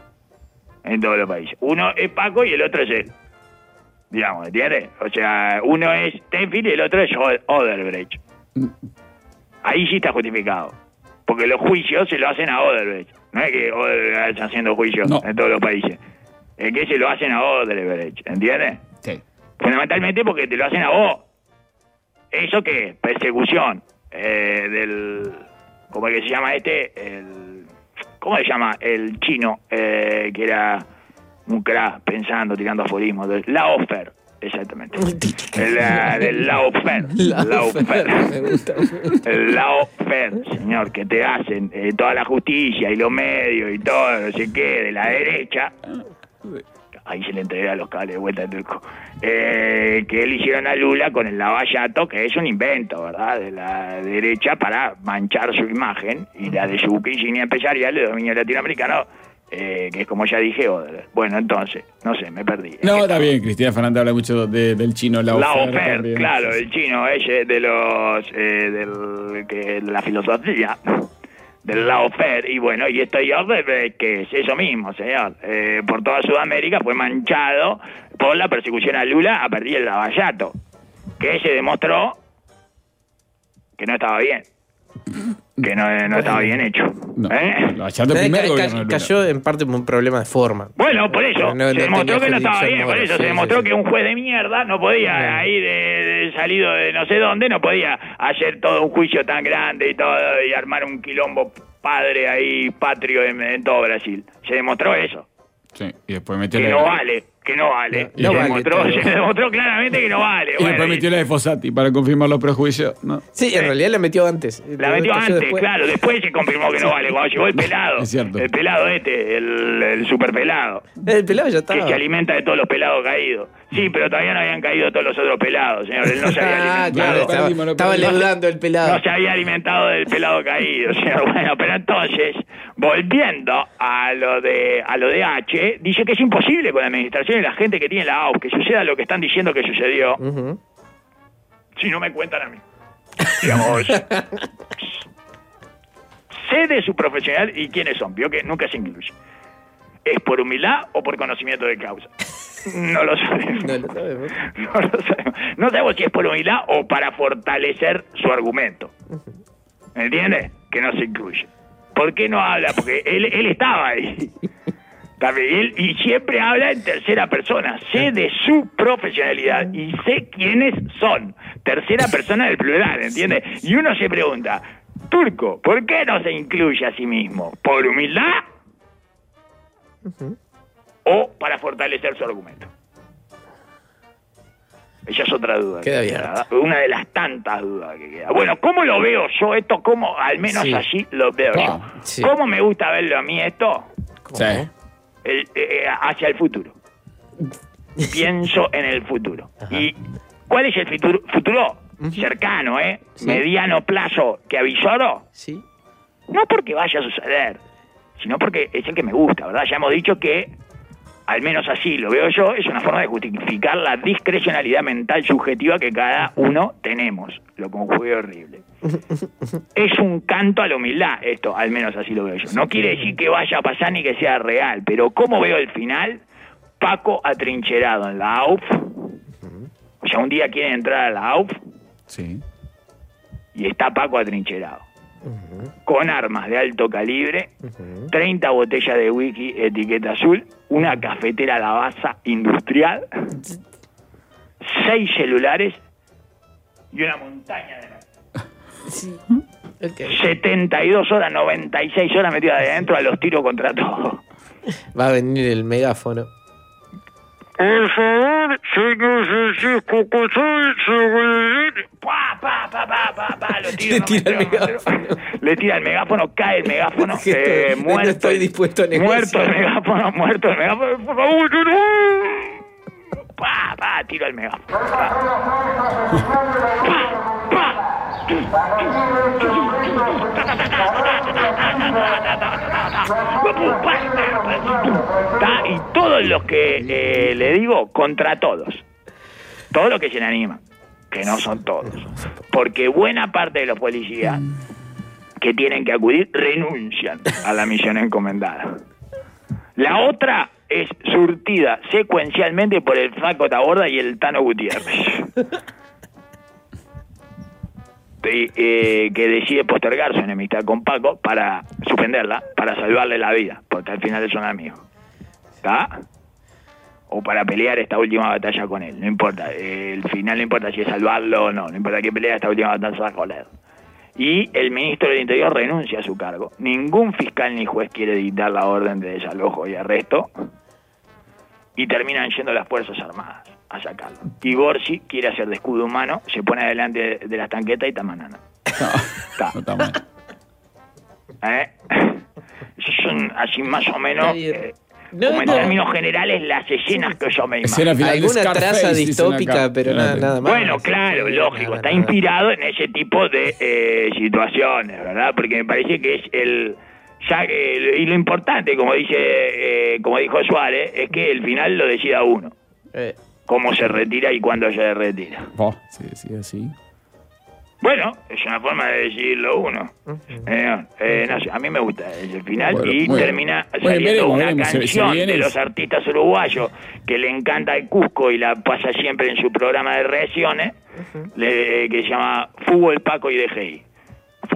en todos los países. Uno es Paco y el otro es él. Digamos, ¿entiendes? O sea, uno es Tenfield y el otro es Od- Odebrecht. Ahí sí está justificado. Porque los juicios se lo hacen a Odebrecht. No es que Odebrecht está haciendo juicios No. en todos los países. Es que se lo hacen a Odebrecht, ¿entiendes? Sí. Fundamentalmente porque te lo hacen a vos. ¿Eso qué es? Persecución eh, del... ¿Cómo es que se llama este? El, ¿Cómo se llama? El chino, eh, que era un crack pensando, tirando aforismos. Laofer, exactamente. El, la- del Laofer. Laofer. Me gusta. El Laofer, señor, que te hacen eh, toda la justicia y los medios y todo, no sé qué, de la derecha. Ahí se le entrega los cables de vuelta al Turco. Eh, que le hicieron a Lula con el lavallato, que es un invento, ¿verdad? De la derecha para manchar su imagen y la de su insignia empresarial de dominio latinoamericano, eh, que es como ya dije, Odebrecht. Bueno, entonces, no sé, me perdí. No, está bien, Cristina Fernández habla mucho de- del chino La Laufer. Ofer, también. claro, el chino ese de los eh, del que de la filosofía del Laofer, y bueno, y esto yo que es eso mismo, señor. Eh, por toda Sudamérica fue manchado por la persecución a Lula a partir del lavallato, que se demostró que no estaba bien. que no, no estaba bien hecho. No, ¿Eh? lo achantó el primer Ca- gobierno ca- de Lula. cayó en parte por un problema de forma. Bueno, por eso, No, no se demostró tenía que no estaba jurisdicción bien, por moral, eso sí, se sí, demostró sí. que un juez de mierda no podía, No. ahí de, de salido de no sé dónde, no podía hacer todo un juicio tan grande y todo, y armar un quilombo padre ahí, patrio en, en todo Brasil. Se demostró eso, Sí, y después metió que la no vale, que no vale. No se, vale demostró, todo. se demostró claramente que no vale. Y Bueno, después y- metió la de Fossati para confirmar los prejuicios. ¿No? Sí, en realidad la metió antes. La metió Cayó antes, después. claro, después se confirmó que no vale, cuando llegó el pelado, Es cierto. el pelado este, el, el super pelado. El pelado ya Que estaba. se alimenta de todos los pelados caídos. Sí, pero todavía no habían caído todos los otros pelados, señor. Él no se había Ah, alimentado. claro, Lo estaba, perdimos, lo estaba perdimos. leudando el pelado. No se había alimentado del pelado caído, señor. Bueno, pero entonces, volviendo a lo de a lo de H, dice que es imposible con la administración y la gente que tiene la A U F que suceda lo que están diciendo que sucedió, Ujú. si no me cuentan a mí. Digamos, sé de su profesional y quiénes son. Vio que nunca se incluye. ¿Es por humildad o por conocimiento de causa? No lo sabemos. No lo sabemos. No lo sabemos. No sabemos si es por humildad o para fortalecer su argumento. ¿Me entiende? Que no se incluye. ¿Por qué no habla? Porque él, él estaba ahí. También, él, y siempre habla en tercera persona. Sé de su profesionalidad y sé quiénes son. Tercera persona del plural, ¿entiende? Y uno se pregunta, Turco, ¿por qué no se incluye a sí mismo? ¿Por humildad? ¿O para fortalecer su argumento? Esa es otra duda. Queda que abierta. Una de las tantas dudas que queda. Bueno, ¿cómo lo veo yo esto? ¿Cómo, al menos Sí. así lo veo Ah, yo? sí. ¿Cómo me gusta verlo a mí esto? ¿Cómo? Sí. El, eh, hacia el futuro. Pienso en el futuro. Ajá. ¿Y cuál es el futuro? Futuro cercano, ¿eh? Sí. Mediano plazo que avisoro. Sí. No porque vaya a suceder, sino porque es el que me gusta, ¿verdad? Ya hemos dicho que, al menos así lo veo yo, es una forma de justificar la discrecionalidad mental subjetiva que cada uno tenemos. Lo conjugué horrible. Es un canto a la humildad esto, al menos así lo veo yo. No quiere decir que vaya a pasar ni que sea real, pero ¿cómo veo el final? Paco atrincherado en la A U F. O sea, un día quieren entrar a la A U F Sí. y está Paco atrincherado. Con armas de alto calibre, treinta botellas de whisky etiqueta azul, una cafetera Lavazza industrial, seis celulares y una montaña de... Sí. Ok. setenta y dos horas, noventa y seis horas metidas de adentro a los tiros contra todo. Va a venir el megáfono. Por favor, señor Francisco Cosoy, pa, pa, pa, pa, pa, pa, los tiros Le no tira me el pegan, megáfono. pero- Le tira el megáfono, cae el megáfono, Estoy- eh, no muerto. estoy el- dispuesto a negociar. Muerto el megáfono, muerto el megáfono, por favor, no. Pa, pa, tiro el megáfono. Pa, pa, pa. Y todos los que eh, le digo, contra todos. Todos los que se le animan, que no son todos. Porque buena parte de los policías que tienen que acudir renuncian a la misión encomendada. La otra es surtida secuencialmente por el Flaco Taborda y el Tano Gutiérrez. De- eh, que decide postergar su enemistad con Paco para suspenderla, para salvarle la vida, porque al final son amigos. ¿Está? O para pelear esta última batalla con él, no importa. eh, El final no importa si es salvarlo o no, no importa que pelea esta última batalla con él. Y el ministro del Interior renuncia a su cargo. Ningún fiscal ni juez quiere dictar la orden de desalojo y arresto. Y terminan yendo las Fuerzas Armadas a sacarlo. Y Gorsi quiere hacer de escudo humano, se pone adelante de las tanquetas y tamanana. No, Está. no está mal. ¿Eh? Esos son así más o menos, Está bien. eh, No, como en no. términos generales, las escenas que yo me Escena imagino. final de Alguna Scarface, traza dicen distópica, acá. pero nada, Claro. nada más. Bueno, claro, Sí, lógico, nada, está nada. inspirado en ese tipo de eh, situaciones, ¿verdad? Porque me parece que es el... Ya, el- y lo importante, como dice eh, como dijo Suárez, es que el final lo decida uno. Eh, Cómo se retira y cuándo se retira. Oh, sí, sí, así. Bueno, es una forma de decidirlo uno. Eh, eh, no sé, a mí me gusta ese final Bueno, y bueno. termina Bueno, saliendo veremos, una veremos, se- se canción viene de el- los artistas uruguayos que le encanta el Cusco y la pasa siempre en su programa de reacciones, le- que se llama Fútbol, Paco y D G I.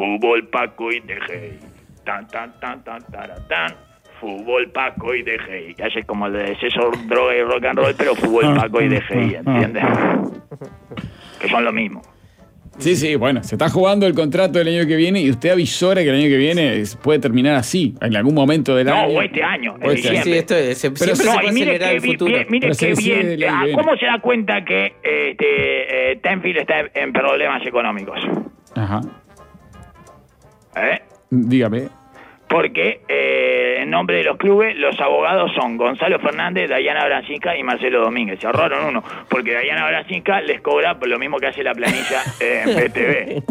fútbol, Paco y De Gea. Tan, tan, tan, tan, tan, tan. Fútbol, Paco y De Gea. Ya sé como el de sexo, droga y rock and roll, pero fútbol, Paco y De Gea, ¿entiendes? Que son lo mismo. Sí, sí, bueno, se está jugando el contrato del año que viene y usted avisora que el año que viene puede terminar así, en algún momento del no, año. No, o este año, o en este diciembre. Sí, esto es, se, Pero siempre no, se puede mire acelerar que, el futuro. Bien, mire Pero qué bien. Ah, ¿cómo se da cuenta que este, eh, Tenfield está en, en problemas económicos? Ajá. ¿Eh? Dígame. Porque eh, en nombre de los clubes, los abogados son Gonzalo Fernández, Dayana Brasinca y Marcelo Domínguez. Se ahorraron uno, porque Dayana Brasinca les cobra por lo mismo que hace la planilla eh, en B T V.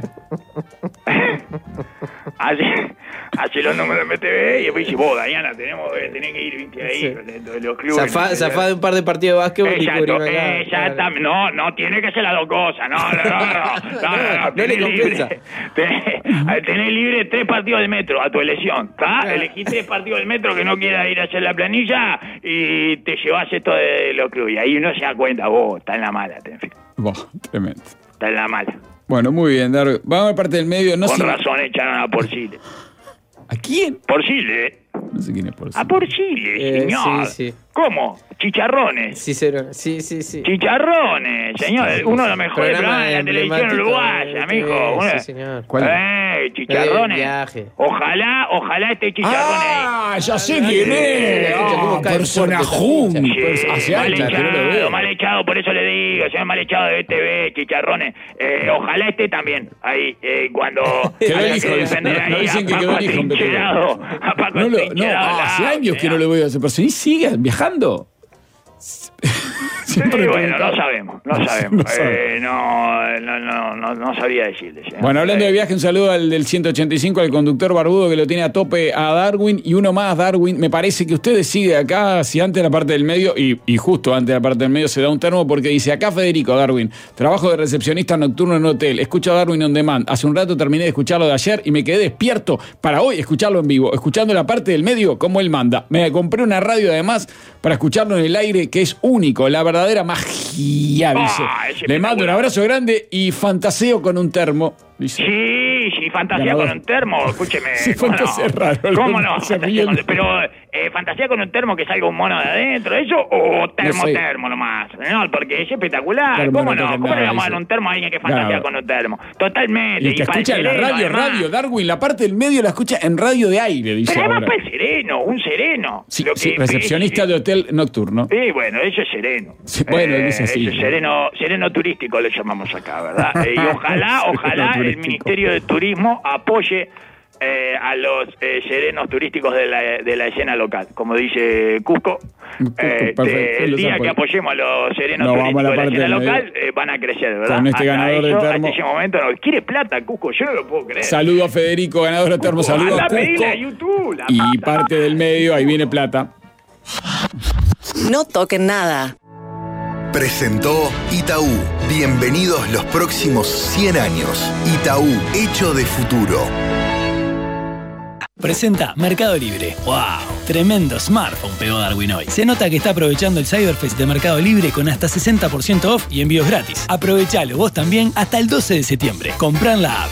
hace, hace los números en B T V y después dice, vos, Dayana, tenemos, eh, tenés que ir viste, ahí, sí. de, de los clubes. Zafá, zafá de un par de partidos de básquetbol Exacto, y cubrirme acá. Exactamente. No, no, tiene que ser las dos cosas. No, no, no, no. no, no, no, no, no le compensa. Tenés, tenés libre tres partidos del metro a tu elección, ¿está? Claro. Elegí tres partidos del metro que no quiera ir a hacer la planilla y te llevas esto de los clubes. Y ahí uno se da cuenta, vos, está en la mala, Tenfield. Vos, tremendo. Está en la mala. Bueno, muy bien, Darwin. Vamos a parte del medio. No Con sé... razón echaron a Porcile. ¿A quién? Porcile. No sé quién es Porcile. A Porcile, Eh, señor. sí, sí. ¿Cómo? Chicharrones. Sí, cero. Sí, sí, sí. Chicharrones, señor. Sí, Uno de sí. los mejores Programa programas de la televisión emblemático uruguaya, de mijo. T V, Uno- sí, señor. ¿Cuál? Eh, chicharrones. Eh, viaje. Ojalá, ojalá esté chicharrones ahí. Ah, ya sé quién es. ¿Cómo Ah, cae personajón. fuerte Sí, Pers- Hace mal años que no lo echado, veo. mal echado, por eso le digo, señor mal echado de B T V, chicharrones. Eh, ojalá esté también ahí, eh, cuando Quedó haya hijo, que defender no- no ahí dicen a que Paco quedó hijo en B T V. Atrincherado, a Paco No, lo, no, Atrincherado al hace lado, años que señor. no lo veo a esa persona. Y sigue viajando. Sí, Siempre bueno, preguntaba. no sabemos, no sabemos. No sabe. Eh, no, no, no, no, no sabría decirle. señor. Bueno, hablando de viaje, un saludo al del ciento ochenta y cinco, al conductor barbudo que lo tiene a tope a Darwin. Y uno más, Darwin. Me parece que usted sigue acá, si antes de la parte del medio, y, y justo antes de la parte del medio se da un termo porque dice, acá Federico, Darwin, trabajo de recepcionista nocturno en un hotel, escucho a Darwin on demand. Hace un rato terminé de escucharlo de ayer y me quedé despierto para hoy escucharlo en vivo, escuchando la parte del medio como él manda. Me compré una radio además para escucharlo en el aire, que es único, la verdadera magia, dice. Ah, es Le mando un abrazo grande y fantaseo con un termo, dice. Sí, sí, fantasía Ganador. con un termo, escúcheme. Sí, ¿cómo fantasía no? es raro, ¿Cómo algo no? se Fantasía ríen. con- pero, eh, fantasía con un termo que salga un mono de adentro, ¿eso? O termo, sé. termo nomás. No, porque es espectacular. Termo ¿Cómo no no? toca ¿Cómo nada, le vamos a dar dice. un termo a alguien que fantasea Claro. con un termo? Totalmente. Y que para el escucha en la sereno, radio, además. radio, Darwin, la parte del medio la escucha en radio de aire, dice Pero además ahora. para el sereno, un sereno. Sí, Lo que- sí, recepcionista es- de hotel nocturno. Sí, bueno, eso es sereno. Sí, bueno, dice así. Eso es sereno, sereno turístico le llamamos acá, ¿verdad? Eh, y ojalá, Sereno ojalá el turístico. Ministerio de Turismo apoye eh, a los eh, serenos turísticos de la, de la escena local. Como dice Cusco, Cusco, eh, perfecto, te- el los día apoyo. que apoyemos a los serenos No, vamos a turísticos la de la parte escena del medio. local, eh, van a crecer, ¿verdad? Con este Hasta ganador de eso, termo. hasta ese momento no. ¿Quiere plata, Cusco? Yo no lo puedo creer. Saludo a Federico, ganador de termo. Saludo a Anda a pedirle a Cusco. YouTube, la Y plata. parte del medio, ahí viene plata. No toquen nada. Presentó Itaú. Bienvenidos los próximos cien años. Itaú, hecho de futuro. Presenta Mercado Libre. ¡Wow! Tremendo smartphone pegó Darwin hoy. Se nota que está aprovechando el Cyberfest de Mercado Libre con hasta sesenta por ciento off y envíos gratis. Aprovechalo vos también hasta el doce de septiembre. Comprá en la app.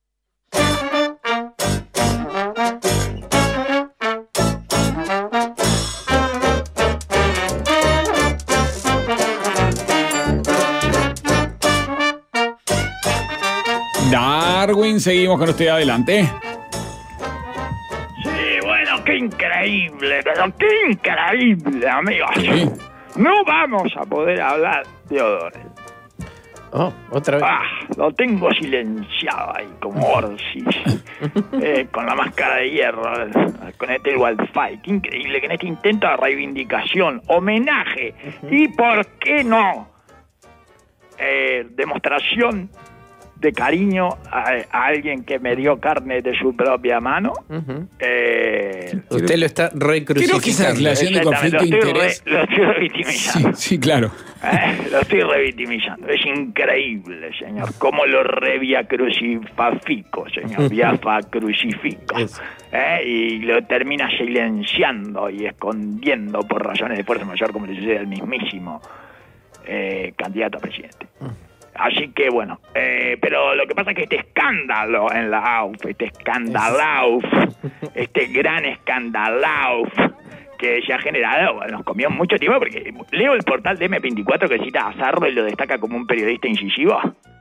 Darwin, seguimos con usted adelante. Sí, bueno, qué increíble, pero qué increíble, amigos. Sí. No vamos a poder hablar de Odores. Oh, otra vez. Ah, lo tengo silenciado ahí, como Orsis, eh, con la máscara de hierro, eh, con este Wildfire. Qué increíble que en este intento de reivindicación, homenaje y, ¿por qué no? Eh, demostración de cariño a, a alguien que me dio carne de su propia mano. Ujú. Eh, Usted lo está recrucificando. Creo que esa declaración de exactamente, conflicto de lo estoy, interés. re- lo estoy Sí, revictimizando. sí, claro. Eh, Lo estoy revictimizando. Es increíble, señor. Cómo lo revia crucifico, señor. Viafa crucifico. Eso. Eh, Y lo termina silenciando y escondiendo por razones de fuerza mayor, como le sucede al mismísimo eh, candidato a presidente. Así que bueno, eh, pero lo que pasa es que este escándalo en la A U F, este escandalauf, este gran escandalauf que se ha generado, bueno, nos comió mucho tiempo porque leo el portal de eme veinticuatro que cita a Zarro y lo destaca como un periodista incisivo.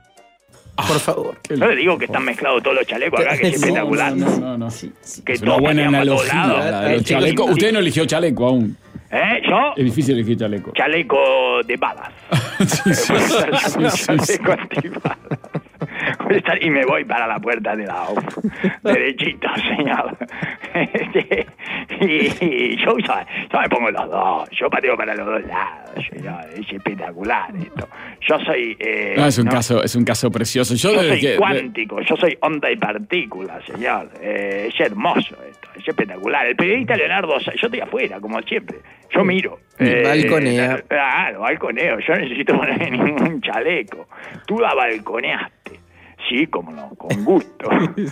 Por favor. Yo le digo que están mezclados todos los chalecos acá, que es No, espectacular. No, no, no. no. Sí, sí. Que Es una todos buena pasean para todos analogía. lados. La de los Sí, chalecos. sí. Usted no eligió chaleco aún. ¿Eh? ¿Yo? Es difícil elegir chaleco. Chaleco de balas. Sí, sí, sí, sí, sí. Chaleco antibalas. Voy a estar- Y me voy para la puerta de la A U F. Derechito, señor. Este, y, y yo, yo, yo me pongo los dos. Yo pateo para los dos lados, señor. Es espectacular esto. Yo soy... Eh, No, es un no, caso, es un caso precioso. Yo, Yo desde soy que- cuántico, yo soy onda y partícula, señor. Eh, es hermoso esto, es espectacular. El periodista Leonardo, Sa- yo estoy afuera, como siempre. Yo miro. Balconea. Claro, balconeo. Yo no necesito poner ningún chaleco. Tú la balconeaste. Sí, como no, con gusto.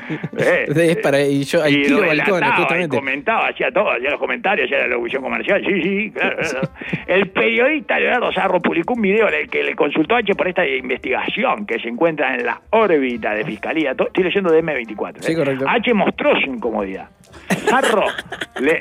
Eh, Es para, y yo y alquilo balcones, relataba, y justamente. comentaba, hacía todo, hacía los comentarios, hacía la locución comercial. Sí, sí, claro. claro. El periodista Leonardo Zarro publicó un video en el que le consultó a H por esta investigación que se encuentra en la órbita de Fiscalía. To- Estoy leyendo de eme veinticuatro. ¿eh? Sí, correcto. H mostró su incomodidad. Zarro le...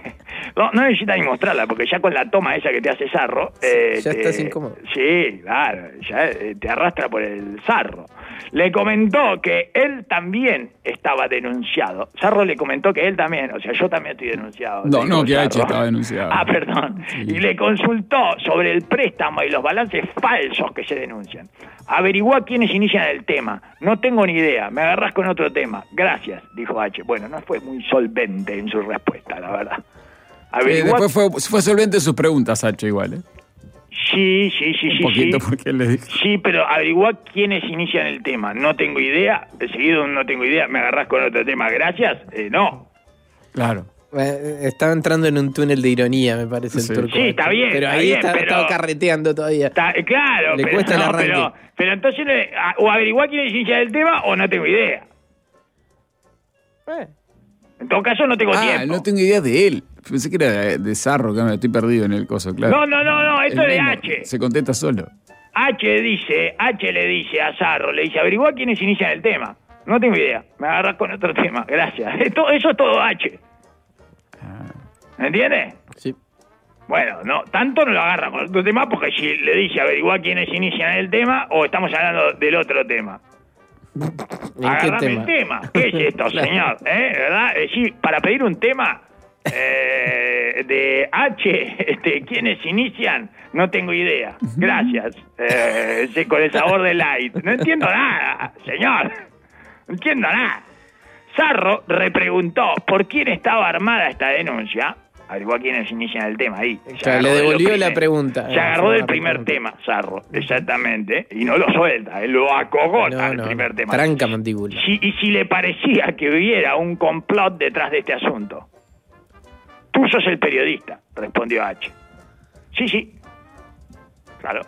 No, no necesita ni mostrarla, porque ya con la toma esa que te hace Zarro... eh, Ya te- estás incómodo. Sí, claro, ya eh, te arrastra por el Zarro. Le comentó que él también estaba denunciado. Zarro le comentó que él también, o sea, yo también estoy denunciado. No, le no, dijo que H Zarro. estaba denunciado. Ah, perdón. Sí. Y le consultó sobre el préstamo y los balances falsos que se denuncian. Averiguó quiénes inician el tema. No tengo ni idea, me agarrás con otro tema. Gracias, dijo H. Bueno, no fue muy solvente en su respuesta, la verdad. Eh, Averiguó... después fue, fue solvente sus preguntas, Hacho, igual. ¿eh? Sí, sí, sí, Un sí. poquito sí. porque le dijo. Sí, pero averiguá quiénes inician el tema. No tengo idea. Seguido no tengo idea. ¿Me agarrás con otro tema? Gracias. Eh, no. Claro. Eh, Estaba entrando en un túnel de ironía, me parece, Sí. el turco. Sí, está bien, Pero está ahí bien, está, pero- estaba carreteando todavía. Está, eh, claro, Le pero, cuesta el no, arranque. pero, pero entonces le- a- o averiguá quiénes inician el tema o no tengo idea. Eh. En todo caso no tengo Ah, tiempo. no tengo idea de él. Pensé que era de, de Zarro, que me estoy perdido en el coso, claro. No, no, no, no, esto El es de mismo, H. Se contesta solo. H dice, H le dice a Zarro, le dice, averiguá quiénes inician el tema. No tengo idea. Me agarrás con otro tema. Gracias. Esto, eso es todo H. ¿Me entiendes? Sí. Bueno, no, tanto no lo agarra con otro tema porque si le dice averiguar quiénes inician el tema o estamos hablando del otro tema. ¿En qué Agárrame tema? el tema. ¿Qué es esto, Claro. señor? ¿Eh? ¿Verdad? Es decir, para pedir un tema eh, de H, este, ¿quiénes inician? No tengo idea. Gracias. Eh, sí, con el sabor de light. No entiendo nada, señor. No entiendo nada. Zarro repreguntó por quién estaba armada esta denuncia. Averiguó quiénes inician el tema ahí. Se Claro, le agarró de lo devolvió la primer- pregunta. Se agarró Eh, del la primer pregunta. tema, Zarro, exactamente. Y no lo suelta, él lo acogota No, al no, primer no. tema. Tranca mandíbula. Si- y si le parecía que hubiera un complot detrás de este asunto. Tú sos el periodista, respondió H. Sí, sí. Claro.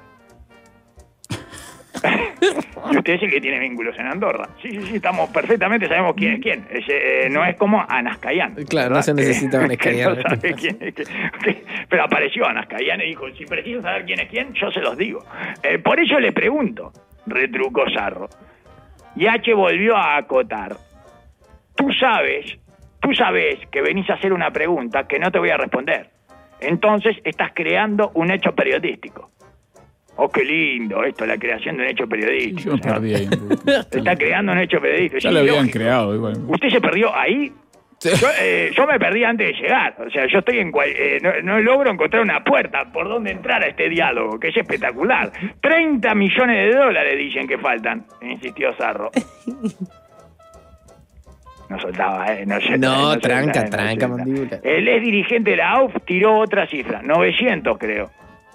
Y usted es el que tiene vínculos en Andorra. Sí, sí, sí, estamos perfectamente, sabemos quién es quién. Ese, eh, no es como Anascayán. Claro, no ¿verdad? se necesita Que- Anascayán. que no sabe quién es quién. Que- Pero apareció Anascayán y dijo, si preciso saber quién es quién, yo se los digo. Eh, por eso le pregunto, retrucó Zarro. Y H volvió a acotar. Tú sabes, tú sabes que venís a hacer una pregunta que no te voy a responder. Entonces estás creando un hecho periodístico. Oh, qué lindo esto, la creación de un hecho periodístico. Yo me señor. perdí ahí un poco. Está creando un hecho periodístico. Ya Sí, lo habían lógico. creado igual. ¿Usted se perdió ahí? Sí. Yo, eh, yo me perdí antes de llegar. O sea, yo estoy en cual, eh, no, no logro encontrar una puerta por donde entrar a este diálogo, que es espectacular. treinta millones de dólares dicen que faltan, insistió Zarro. No soltaba, ¿eh? No, suelta, No, suelta, tranca, eh, no tranca, suelta. mandíbula. El ex dirigente de la A U F tiró otra cifra, novecientos creo.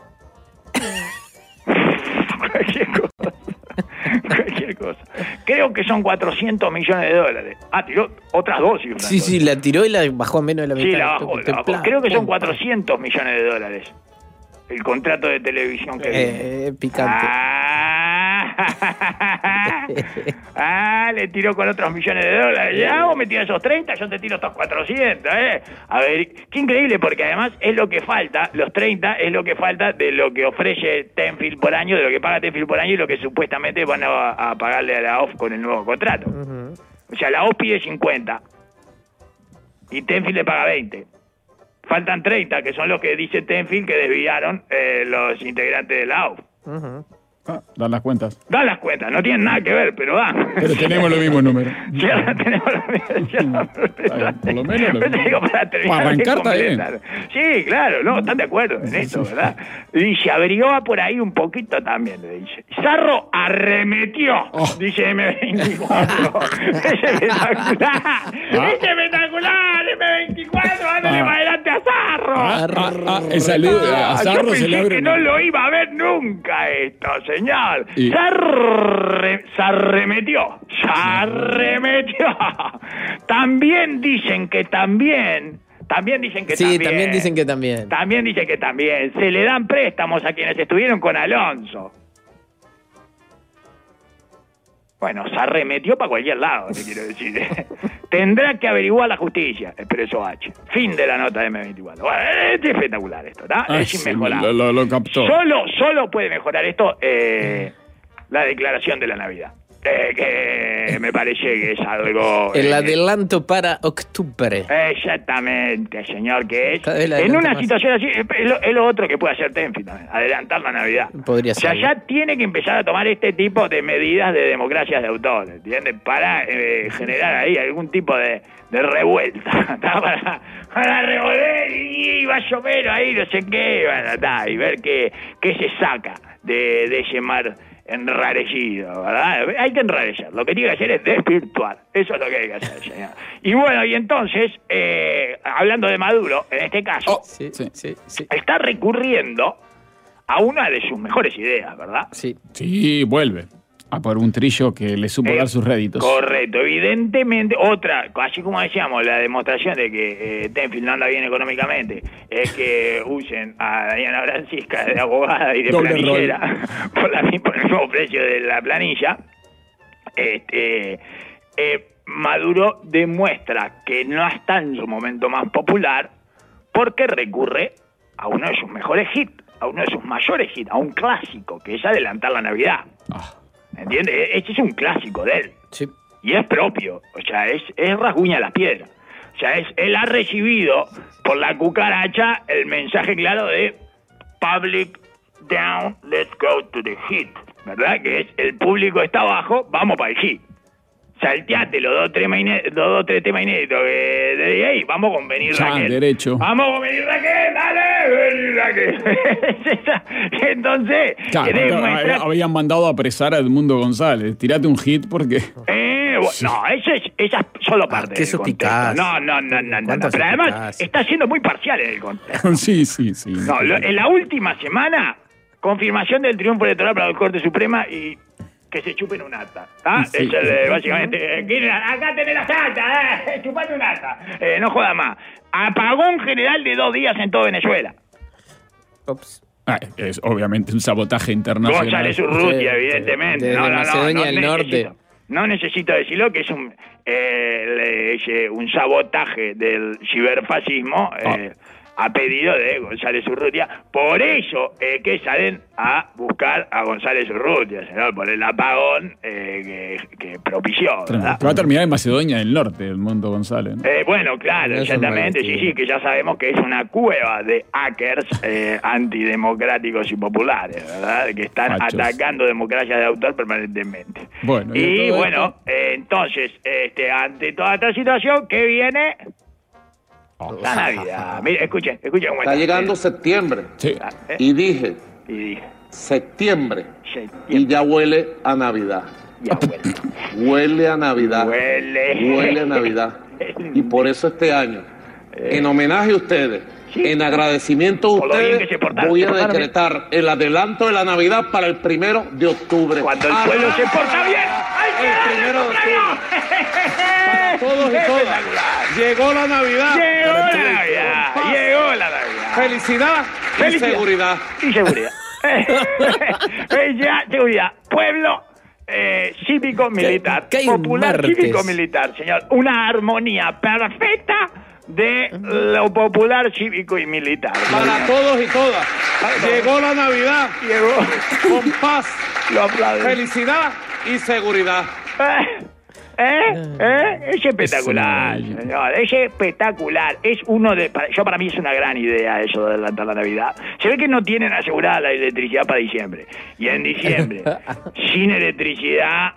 Cualquier cosa. Cualquier cosa. Creo que son cuatrocientos millones de dólares. Ah, tiró otras dos cifras. Sí, sí, entonces. la tiró y la bajó a menos de la mitad. Sí, la bajó, Usted, la bajó. pla, Creo que son pum, cuatrocientos millones de dólares. El contrato de televisión que viene. Eh, picante. Ah, Ah, le tiró con otros millones de dólares. Ya vos me tirás esos treinta, yo te tiro estos cuatrocientos, ¿eh? A ver, qué increíble, porque además es lo que falta, los treinta es lo que falta de lo que ofrece Tenfield por año, de lo que paga Tenfield por año y lo que supuestamente van a, a pagarle a la O F con el nuevo contrato. Uh-huh. O sea, la O F pide cincuenta y Tenfield le paga veinte. Faltan treinta, que son los que dice Tenfield que desviaron eh, los integrantes de la O F. Uh-huh. Ah, dan las cuentas. Dan las cuentas, no tienen nada que ver, pero dan. Pero tenemos los mismos números. Ya tenemos los mismos. Ya, por lo menos lo te digo, para terminar. Para arrancar está bien. Sí, claro, no, están de acuerdo en eso, ¿verdad? Dice, averiguaba por ahí un poquito también, le dice. Zarro arremetió, oh. dice eme veinticuatro. Es espectacular. Ah. Es espectacular, eme veinticuatro, dándole ah. para adelante a Zarro. Ah, ah, ah, el saludo a Zarro Yo se le abre que no lo iba a ver nunca esto, señor. Y... Se, arre... se arremetió. Se arremetió. También dicen que también... También dicen que sí, también... Sí, también dicen que también. También dicen que también. Se le dan préstamos a quienes estuvieron con Alonso. Bueno, se arremetió para cualquier lado, te quiero decir. Tendrá que averiguar la justicia, Expreso H. Fin de la nota de eme veinticuatro. Bueno, es espectacular esto, ¿está? Ah, es inmejorable. Sí, lo, lo captó. Solo, solo puede mejorar esto eh, la declaración de la Navidad. Eh, que me parece que es algo... El eh, adelanto para octubre. Exactamente, señor, que es... En una más. situación así, es lo, es lo otro que puede hacer Tenfield también, adelantar la Navidad. Podría ser. O sea, ya tiene que empezar a tomar este tipo de medidas de democracias de autor, ¿entiendes? Para eh, generar ahí algún tipo de, de revuelta, para, para revolver y va a llover ahí, no sé qué, bueno, ta, y ver qué, qué se saca de, de ese mar enrarecido, ¿verdad? Hay que enrarecer, lo que tiene que hacer es desvirtuar, eso es lo que hay que hacer, señor. Y bueno, y entonces, eh, hablando de Maduro, en este caso, oh, sí, sí, sí, sí. está recurriendo a una de sus mejores ideas, ¿verdad? Sí. Sí, vuelve a por un trillo que le supo eh, dar sus réditos. Correcto, evidentemente, otra, así como decíamos, la demostración de que eh, Tenfield no anda bien económicamente, es que usen a Diana Francisca de abogada y de Doble planillera por, la, por el mismo precio de la planilla. Este, eh, Maduro demuestra que no está en su momento más popular porque recurre a uno de sus mejores hits, a uno de sus mayores hits, a un clásico, que es adelantar la Navidad. Ah. ¿Entiendes? Este es un clásico de él. Sí. Y es propio. O sea, es, es rasguña las piedras. O sea, es, él ha recibido por la cucaracha el mensaje claro de public down, let's go to the hit. ¿Verdad? Que es el público está abajo, vamos para el hit. Salteate los dos, tres, iné- los dos, tres temas inéditos que de ahí, vamos con venir ya, Raquel. derecho. Vamos con venir Raquel, dale, venir Raquel. Entonces, claro, demuestra... habían mandado a apresar a Edmundo González. Tirate un hit porque... Eh, bueno, no, esa es, esa es solo parte ah, del contexto. No, no, no, no, no, no. Pero además está siendo muy parcial en el contexto. Sí, sí, sí. No, lo, en la última semana, confirmación del triunfo electoral para la Corte Suprema y... que se chupen un acta, ¿ah? Sí. Eso es básicamente, eh, acá tenés las actas, eh, chupate un acta, eh, no joda más. Apagón general de dos días en todo Venezuela. Ups. Ah, es obviamente un sabotaje internacional. González Urrutia, sí, evidentemente. De, de no, no, Macedonia no, no, del no Norte. Necesito, no necesito decirlo que es un eh, le, un sabotaje del ciberfascismo. Ah. Eh, a pedido de González Urrutia. Por eso eh, que salen a buscar a González Urrutia, señor, por el apagón eh, que, que propició. ¿Verdad? Que va a terminar en Macedonia del Norte, el Mundo González, ¿no? Eh, bueno, claro, eso exactamente. Sí, sí, que ya sabemos que es una cueva de hackers eh, antidemocráticos y populares, ¿verdad? Que están Machos. atacando democracias de autor permanentemente. Bueno, y, y bueno, eh, entonces, este, ante toda esta situación, ¿qué viene? La Navidad. Mira, escuchen, escuchen cómo está. Está llegando septiembre. Sí. Y dije, y dije septiembre, septiembre. Y ya huele a Navidad. Ya huele. Huele a Navidad. Huele. Huele a Navidad. Y por eso este año, en homenaje a ustedes, sí. en agradecimiento a ustedes, voy a decretar el adelanto de la Navidad para el primero de octubre. Cuando el ah, pueblo se porta bien, ¡hay el primero de octubre. Para todos y todas. Llegó la Navidad. Llegó la Navidad. Llegó la Navidad. Felicidad, Felicidad. y seguridad. Y seguridad. Ella, seguridad, pueblo, eh, cívico militar, que hay un popular martes. cívico militar, señor. Una armonía perfecta de lo popular cívico y militar. Para todos y todas. Llegó la Navidad. Llegó con paz, lo aplauden. felicidad y seguridad. ¿Eh? ¿Eh? Es espectacular, señor. Es espectacular. Es uno de. Para, yo, para mí, es una gran idea eso de adelantar la Navidad. Se ve que no tienen asegurada la electricidad para diciembre. Y en diciembre, sin electricidad.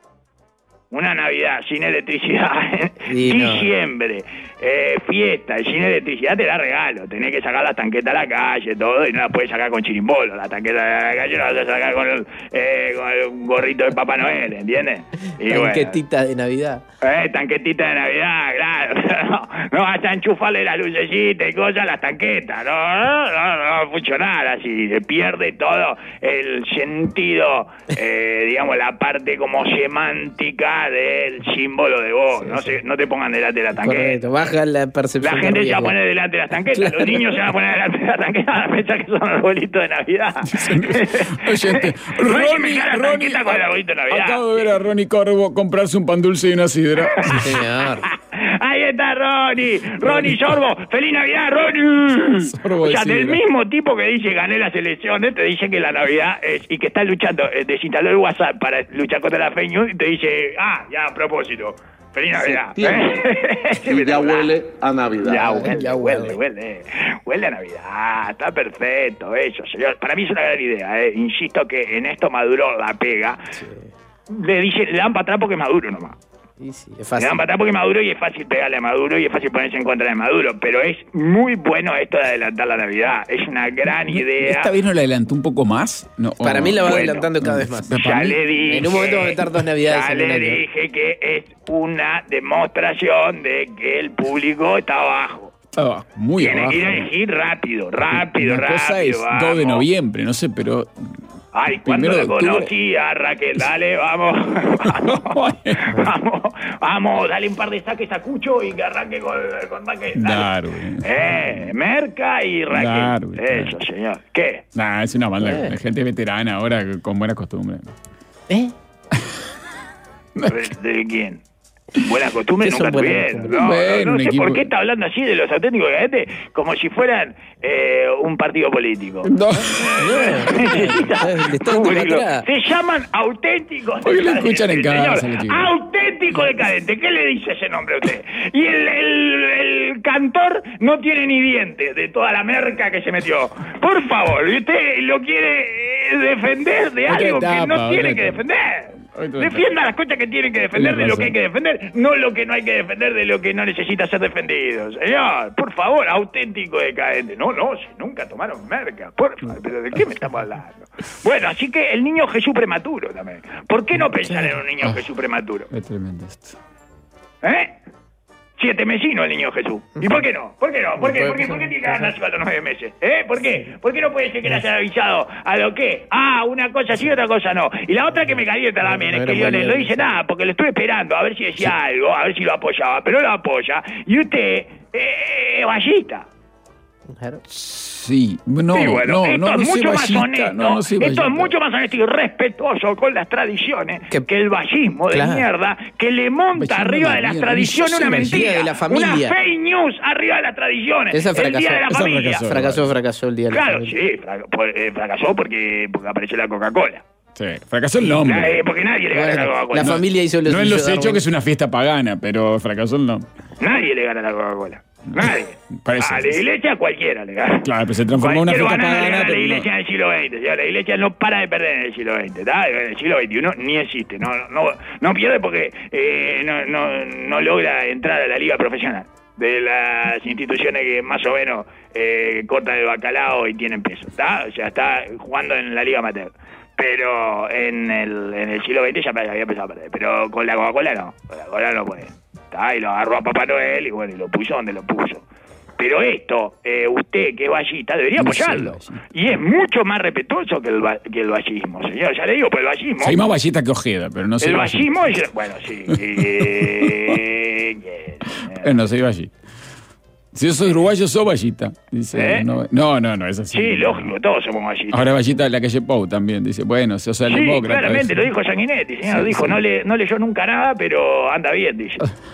Una Navidad sin electricidad en Sí, no. diciembre, eh, fiesta, sin electricidad te da regalo. Tenés que sacar las tanquetas a la calle, todo, y no las puedes sacar con chirimbolo. La tanqueta de la calle la vas a sacar con el, eh, con el gorrito de Papá Noel, ¿entiendes? Y Tanquetita de Navidad. bueno, eh, tanquetita de Navidad, claro. No, no vas a enchufarle las lucecitas y cosas a las tanquetas. No, no, no, no va a funcionar así. Se pierde todo el sentido, eh, digamos, la parte como semántica del símbolo de vos. Sí, no, sí. se, no te pongan delante de la tanqueta. Correcto, baja la percepción. La gente de se va a riesgo. poner delante de las tanquetas. Claro. Los niños se van a poner delante de las tanquetas a pensar que son arbolitos de Navidad. Oyente, No hay que Ronnie, mezclar la Ronnie, tanqueta con el arbolito de Navidad. acabo de ver a Ronnie Corvo comprarse un pan dulce y una sidra. Sí, señor. Ahí está Ronnie, Ronnie Sorbo, feliz Navidad, Ronnie. Sorbo O sea, de del sidra. mismo tipo que dice gané las elecciones, te dice que la Navidad es, y que está luchando, eh, desinstaló el WhatsApp para luchar contra la fake news y te dice, ah, ya a propósito, feliz Navidad. Septiembre. Y ya huele a Navidad. Ya huele, Ya huele, huele. huele, huele a Navidad, está perfecto eso, señor. Para mí es una gran idea, eh. Insisto que en esto Maduro la pega. Le dicen, le dan para atrás porque es Maduro nomás. Sí, sí, es Le fácil. dan para atrás porque es Maduro y es fácil pegarle a Maduro y es fácil ponerse en contra de Maduro, pero es muy bueno esto de adelantar la Navidad, es una gran idea. ¿Esta vez no la adelantó un poco más? No, Para o- mí la va Bueno, adelantando cada vez más. para Ya mí- le dije. En un momento va a meter dos Navidades Ya en un le año. dije que es una demostración de que el público está abajo. Estaba muy Tiene abajo. que ir a elegir rápido, rápido, Una rápido. cosa es vamos. dos de noviembre, no sé, pero... Ay, ¿cuándo primero la de octubre. conocí a Raquel? Dale, vamos. Vamos, vamos, vamos, dale un par de saques a Cucho y que arranque con, con Raquel. Dale. Darwin. Eh, Merca y Raquel. Darwin, Eso, señor. ¿Qué? Nah, es una banda Eh. de gente veterana ahora con buena costumbre. ¿Eh? ¿De, de quién? Buenas costumbres ¿Qué son nunca buenas tuvieron. costumbres? No, Bueno, no un sé equipo- por qué está hablando así de los auténticos decadentes como si fueran eh, un partido político. No. Le está dando para atrás. Se llaman auténticos ¿Por qué lo decadentes, escuchan en casa, señor. los chicos? Auténtico decadente. ¿Qué le dice ese nombre a usted? Y el, el, el cantor no tiene ni dientes de toda la merca que se metió. Por favor, ¿y usted lo quiere eh, defender de Otra algo que etapa, no tiene otra que etapa. defender? Otra Defienda las cosas que tienen que defender Tiene de lo que razón. hay que defender, no lo que no hay que defender de lo que no necesita ser defendido. Señor, por favor, auténtico decadente. No, no, si nunca tomaron merca. Por favor, pero ¿de qué me estamos hablando? Bueno, así que el niño Jesús prematuro también. ¿Por qué no pensar en un niño Ah. Jesús prematuro? Es tremendo esto. ¿Eh? Siete mesino el niño Jesús. ¿Y por qué no? ¿Por qué no? ¿Por qué? ¿Por qué, ¿Por qué tiene que haber nacido a los nueve meses? ¿Eh? ¿Por qué? ¿Por qué no puede ser que le hayan avisado a lo que? Ah, una cosa sí, otra cosa no. Y la otra que me calienta también es que Lionel no dice nada porque le estuve esperando a ver si decía algo, a ver si lo apoyaba, pero no lo apoya. Y usted eh, es ballista. Claro. Sí, no, Sí, bueno, no, esto no, no es soy mucho más ballista, honesto, no, no soy esto ballista. es mucho más honesto y respetuoso con las tradiciones Que- que, el vallismo de Claro. mierda que le monta Vallismo arriba de de las mierda. tradiciones Yo soy una ballista mentira, de la familia. una fake news arriba de las tradiciones, Esa el fracasó. día de la Esa familia. fracasó. Fracasó, fracasó el día de la Claro, familia. sí, fra- por- eh, fracasó porque, porque apareció la Coca-Cola. Sí, fracasó el La- nombre. eh, porque nadie le gana a la Bueno, Coca-Cola. la familia hizo lo No en suyo, los hechos Darwin. que es una fiesta pagana, pero fracasó el nombre. Nadie le gana a la Coca-Cola. Nadie. Parece. A la iglesia cualquiera le gana. Claro, pero se transformó en una Cualquier fiesta banana le pagana, gana a la pero iglesia no. en el siglo veinte. Ya, la iglesia no para de perder en el siglo veinte. ¿tá? En el siglo veintiuno ni existe. No, no, no pierde porque eh, no, no, no logra entrar a la liga profesional de las instituciones que más o menos eh, cortan el bacalao y tienen peso. ¿tá? O sea, está jugando en la liga amateur. Pero en el, en el siglo veinte ya había empezado a perder. Pero con la Coca-Cola no. Con la Coca-Cola no puede. ¿tá? Y lo agarró a Papá Noel y bueno, y lo puso donde lo puso. Pero esto, eh, usted que es vallista, debería No soy apoyarlo. vallista. Y es mucho más respetuoso que el, va- que el vallismo, señor. Ya le digo, pues el vallismo... Soy más ballista que Ojeda, pero no soy el ballista. vallismo es... Bueno, sí. eh, eh, Eh, no soy ballista. Si sos uruguayo, sos Vallita. Dice, ¿Eh? no, no, no, no, es así. Sí, lógico, todos somos Vallita. Ahora Vallita de la calle Pou también. Dice, bueno, sos Sí, demócrata. claramente, eso. lo dijo Sanguinetti, señor. Sí, dijo, sí. No, le, no leyó nunca nada, pero anda bien, dice.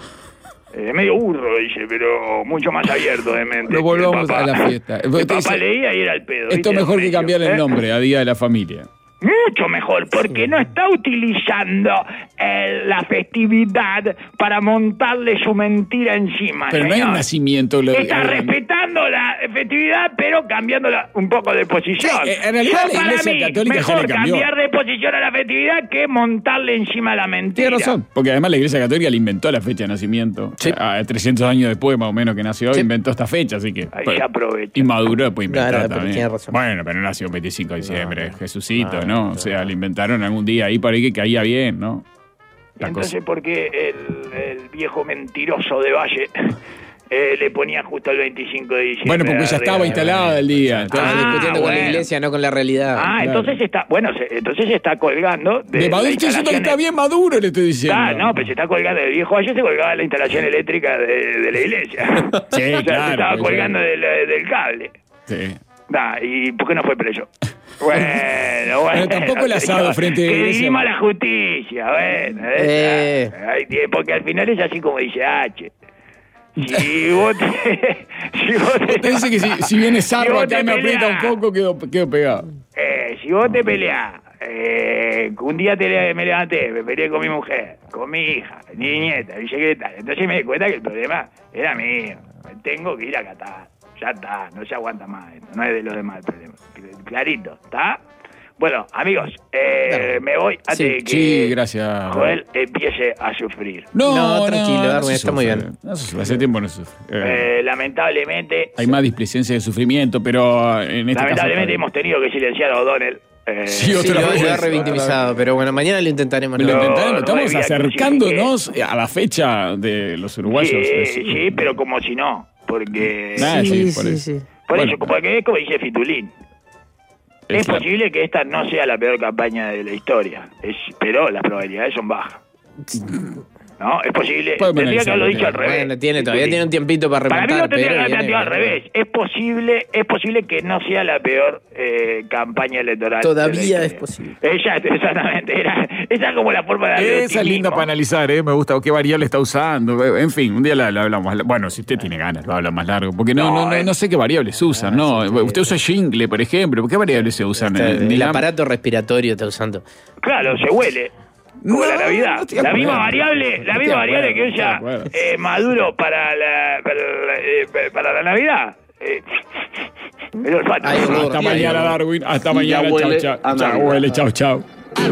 Eh, medio burro, dice, pero mucho más abierto de mente. Pero volvamos El papá- a la fiesta. El Usted papá dice, leía y era el pedo. Esto ¿viste? es mejor que Medio, cambiarle ¿eh? el nombre a Día de la Familia. Mucho mejor, porque no está utilizando eh, la festividad para montarle su mentira encima. Pero no hay señor. un nacimiento. Lo, Está eh, respetando la festividad, pero cambiándola un poco de posición. Sí, en realidad Yo, la para Iglesia mí, Católica ya mejor le cambió. cambiar de posición a la festividad que montarle encima la mentira. Tiene razón, porque además la Iglesia Católica le inventó la fecha de nacimiento. Sí. A trescientos años después, más o menos, que nació, Sí. inventó esta fecha, así que... Ahí pues, se aprovecha. y Maduro después inventar Claro, pero también. tiene razón. Bueno, pero no nació el veinticinco de diciembre, No, Jesucito, no, ¿no? no. O sea, le inventaron algún día ahí para ahí que caía bien, ¿no? La Entonces, cosa. ¿por qué el, el viejo mentiroso de Valle eh, le ponía justo el veinticinco de diciembre? Bueno, porque ya arriba? estaba instalada el día. Estamos entonces- Ah, discutiendo con la bueno. iglesia, no con la realidad. Ah, Claro. entonces está, bueno, se- entonces se está colgando de, De Maduro, la estoy diciendo que instalación está de- bien Maduro, le estoy diciendo. Ah, no, pero se está colgando del viejo Valle, se colgaba de la instalación eléctrica de, de la iglesia. Sí, O sea, claro, se estaba pues, colgando del, del cable. Sí. Da, ¿y por qué no fue preso? Bueno, bueno. Pero tampoco el asado señor, frente a la que iglesia. dirima la justicia, bueno. Eh. esa. Ahí tiene- porque al final es así como dice H. Si vos te... Si vos te, Usted dice que si, si viene Sarro vos acá te y me aprieta un peleás, poco, quedo, quedo pegado. eh, si vos te peleás, eh, un día te le- me levanté, me peleé con mi mujer, con mi hija, mi nieta, mi secretaria. Entonces me di cuenta que el problema era mío. Me tengo que ir a Qatar. Ya está, no se aguanta más esto. No es de los demás el problema. Clarito, ¿está? Bueno, amigos, eh, me voy antes Sí, de que sí, gracias. Joel empiece a sufrir. No, No, tranquilo, Darwin, se está muy sufre. bien. No se sufre, hace tiempo no sufre. Eh, Eh, lamentablemente, hay más displicencia de sufrimiento, pero en este lamentablemente caso... hemos tenido que silenciar a O'Donnell. Eh, Sí, Sí, otra lo, vez. lo ha revictimizado, pero bueno, mañana lo intentaremos. Lo ¿no? intentaremos, no estamos me voy a acercándonos a la fecha de los uruguayos. Sí, Es- sí, pero como si no, porque... Ah, Sí, por sí, eso. sí. Por Bueno, eso, porque es como dice Fitulín. Es Exacto. posible que esta no sea la peor campaña de la historia, es, pero las probabilidades son bajas. ¿No? Es posible. Podemos Tendría que haberlo analizarlo, dicho al claro. revés. Bueno, tiene, todavía Fitulín. tiene un tiempito para Para mí remontar. no tendría que pero haber viene- planteado al revés. Es posible, es posible que no sea la peor eh, campaña electoral. de la Todavía historia. es posible. Ella, exactamente. Era, esa es como la forma de darle Esa es linda optimismo. para analizar, ¿eh? Me gusta qué variable está usando. En fin, un día la, la hablamos. Bueno, si usted tiene ganas, lo habla más largo. Porque no, No, no, no, eh. no sé qué variables usan, ¿no? Usted usa Jingle, por ejemplo. ¿Qué variables se usan? Está- Eh, el digamos- aparato respiratorio está usando. Claro, se huele. Como No, la Navidad. no estoy de la acuerdo. misma variable, la No estoy misma de variable acuerdo, que no estoy de usa acuerdo. eh, Maduro para la, para la, eh, para la Navidad. Eh, el olfato. Ay, olor. Hasta Sí, mañana, ahí va. Darwin. Hasta Y ya mañana. Chau, huele chau. a Chau, Navidad. huele. Chau, chau.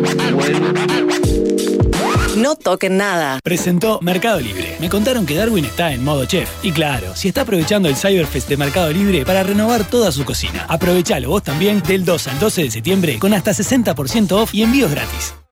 No toquen nada. Presentó Mercado Libre. Me contaron que Darwin está en modo chef. Y claro, si está aprovechando el Cyberfest de Mercado Libre para renovar toda su cocina. Aprovechalo vos también del dos al doce de septiembre con hasta sesenta por ciento off y envíos gratis.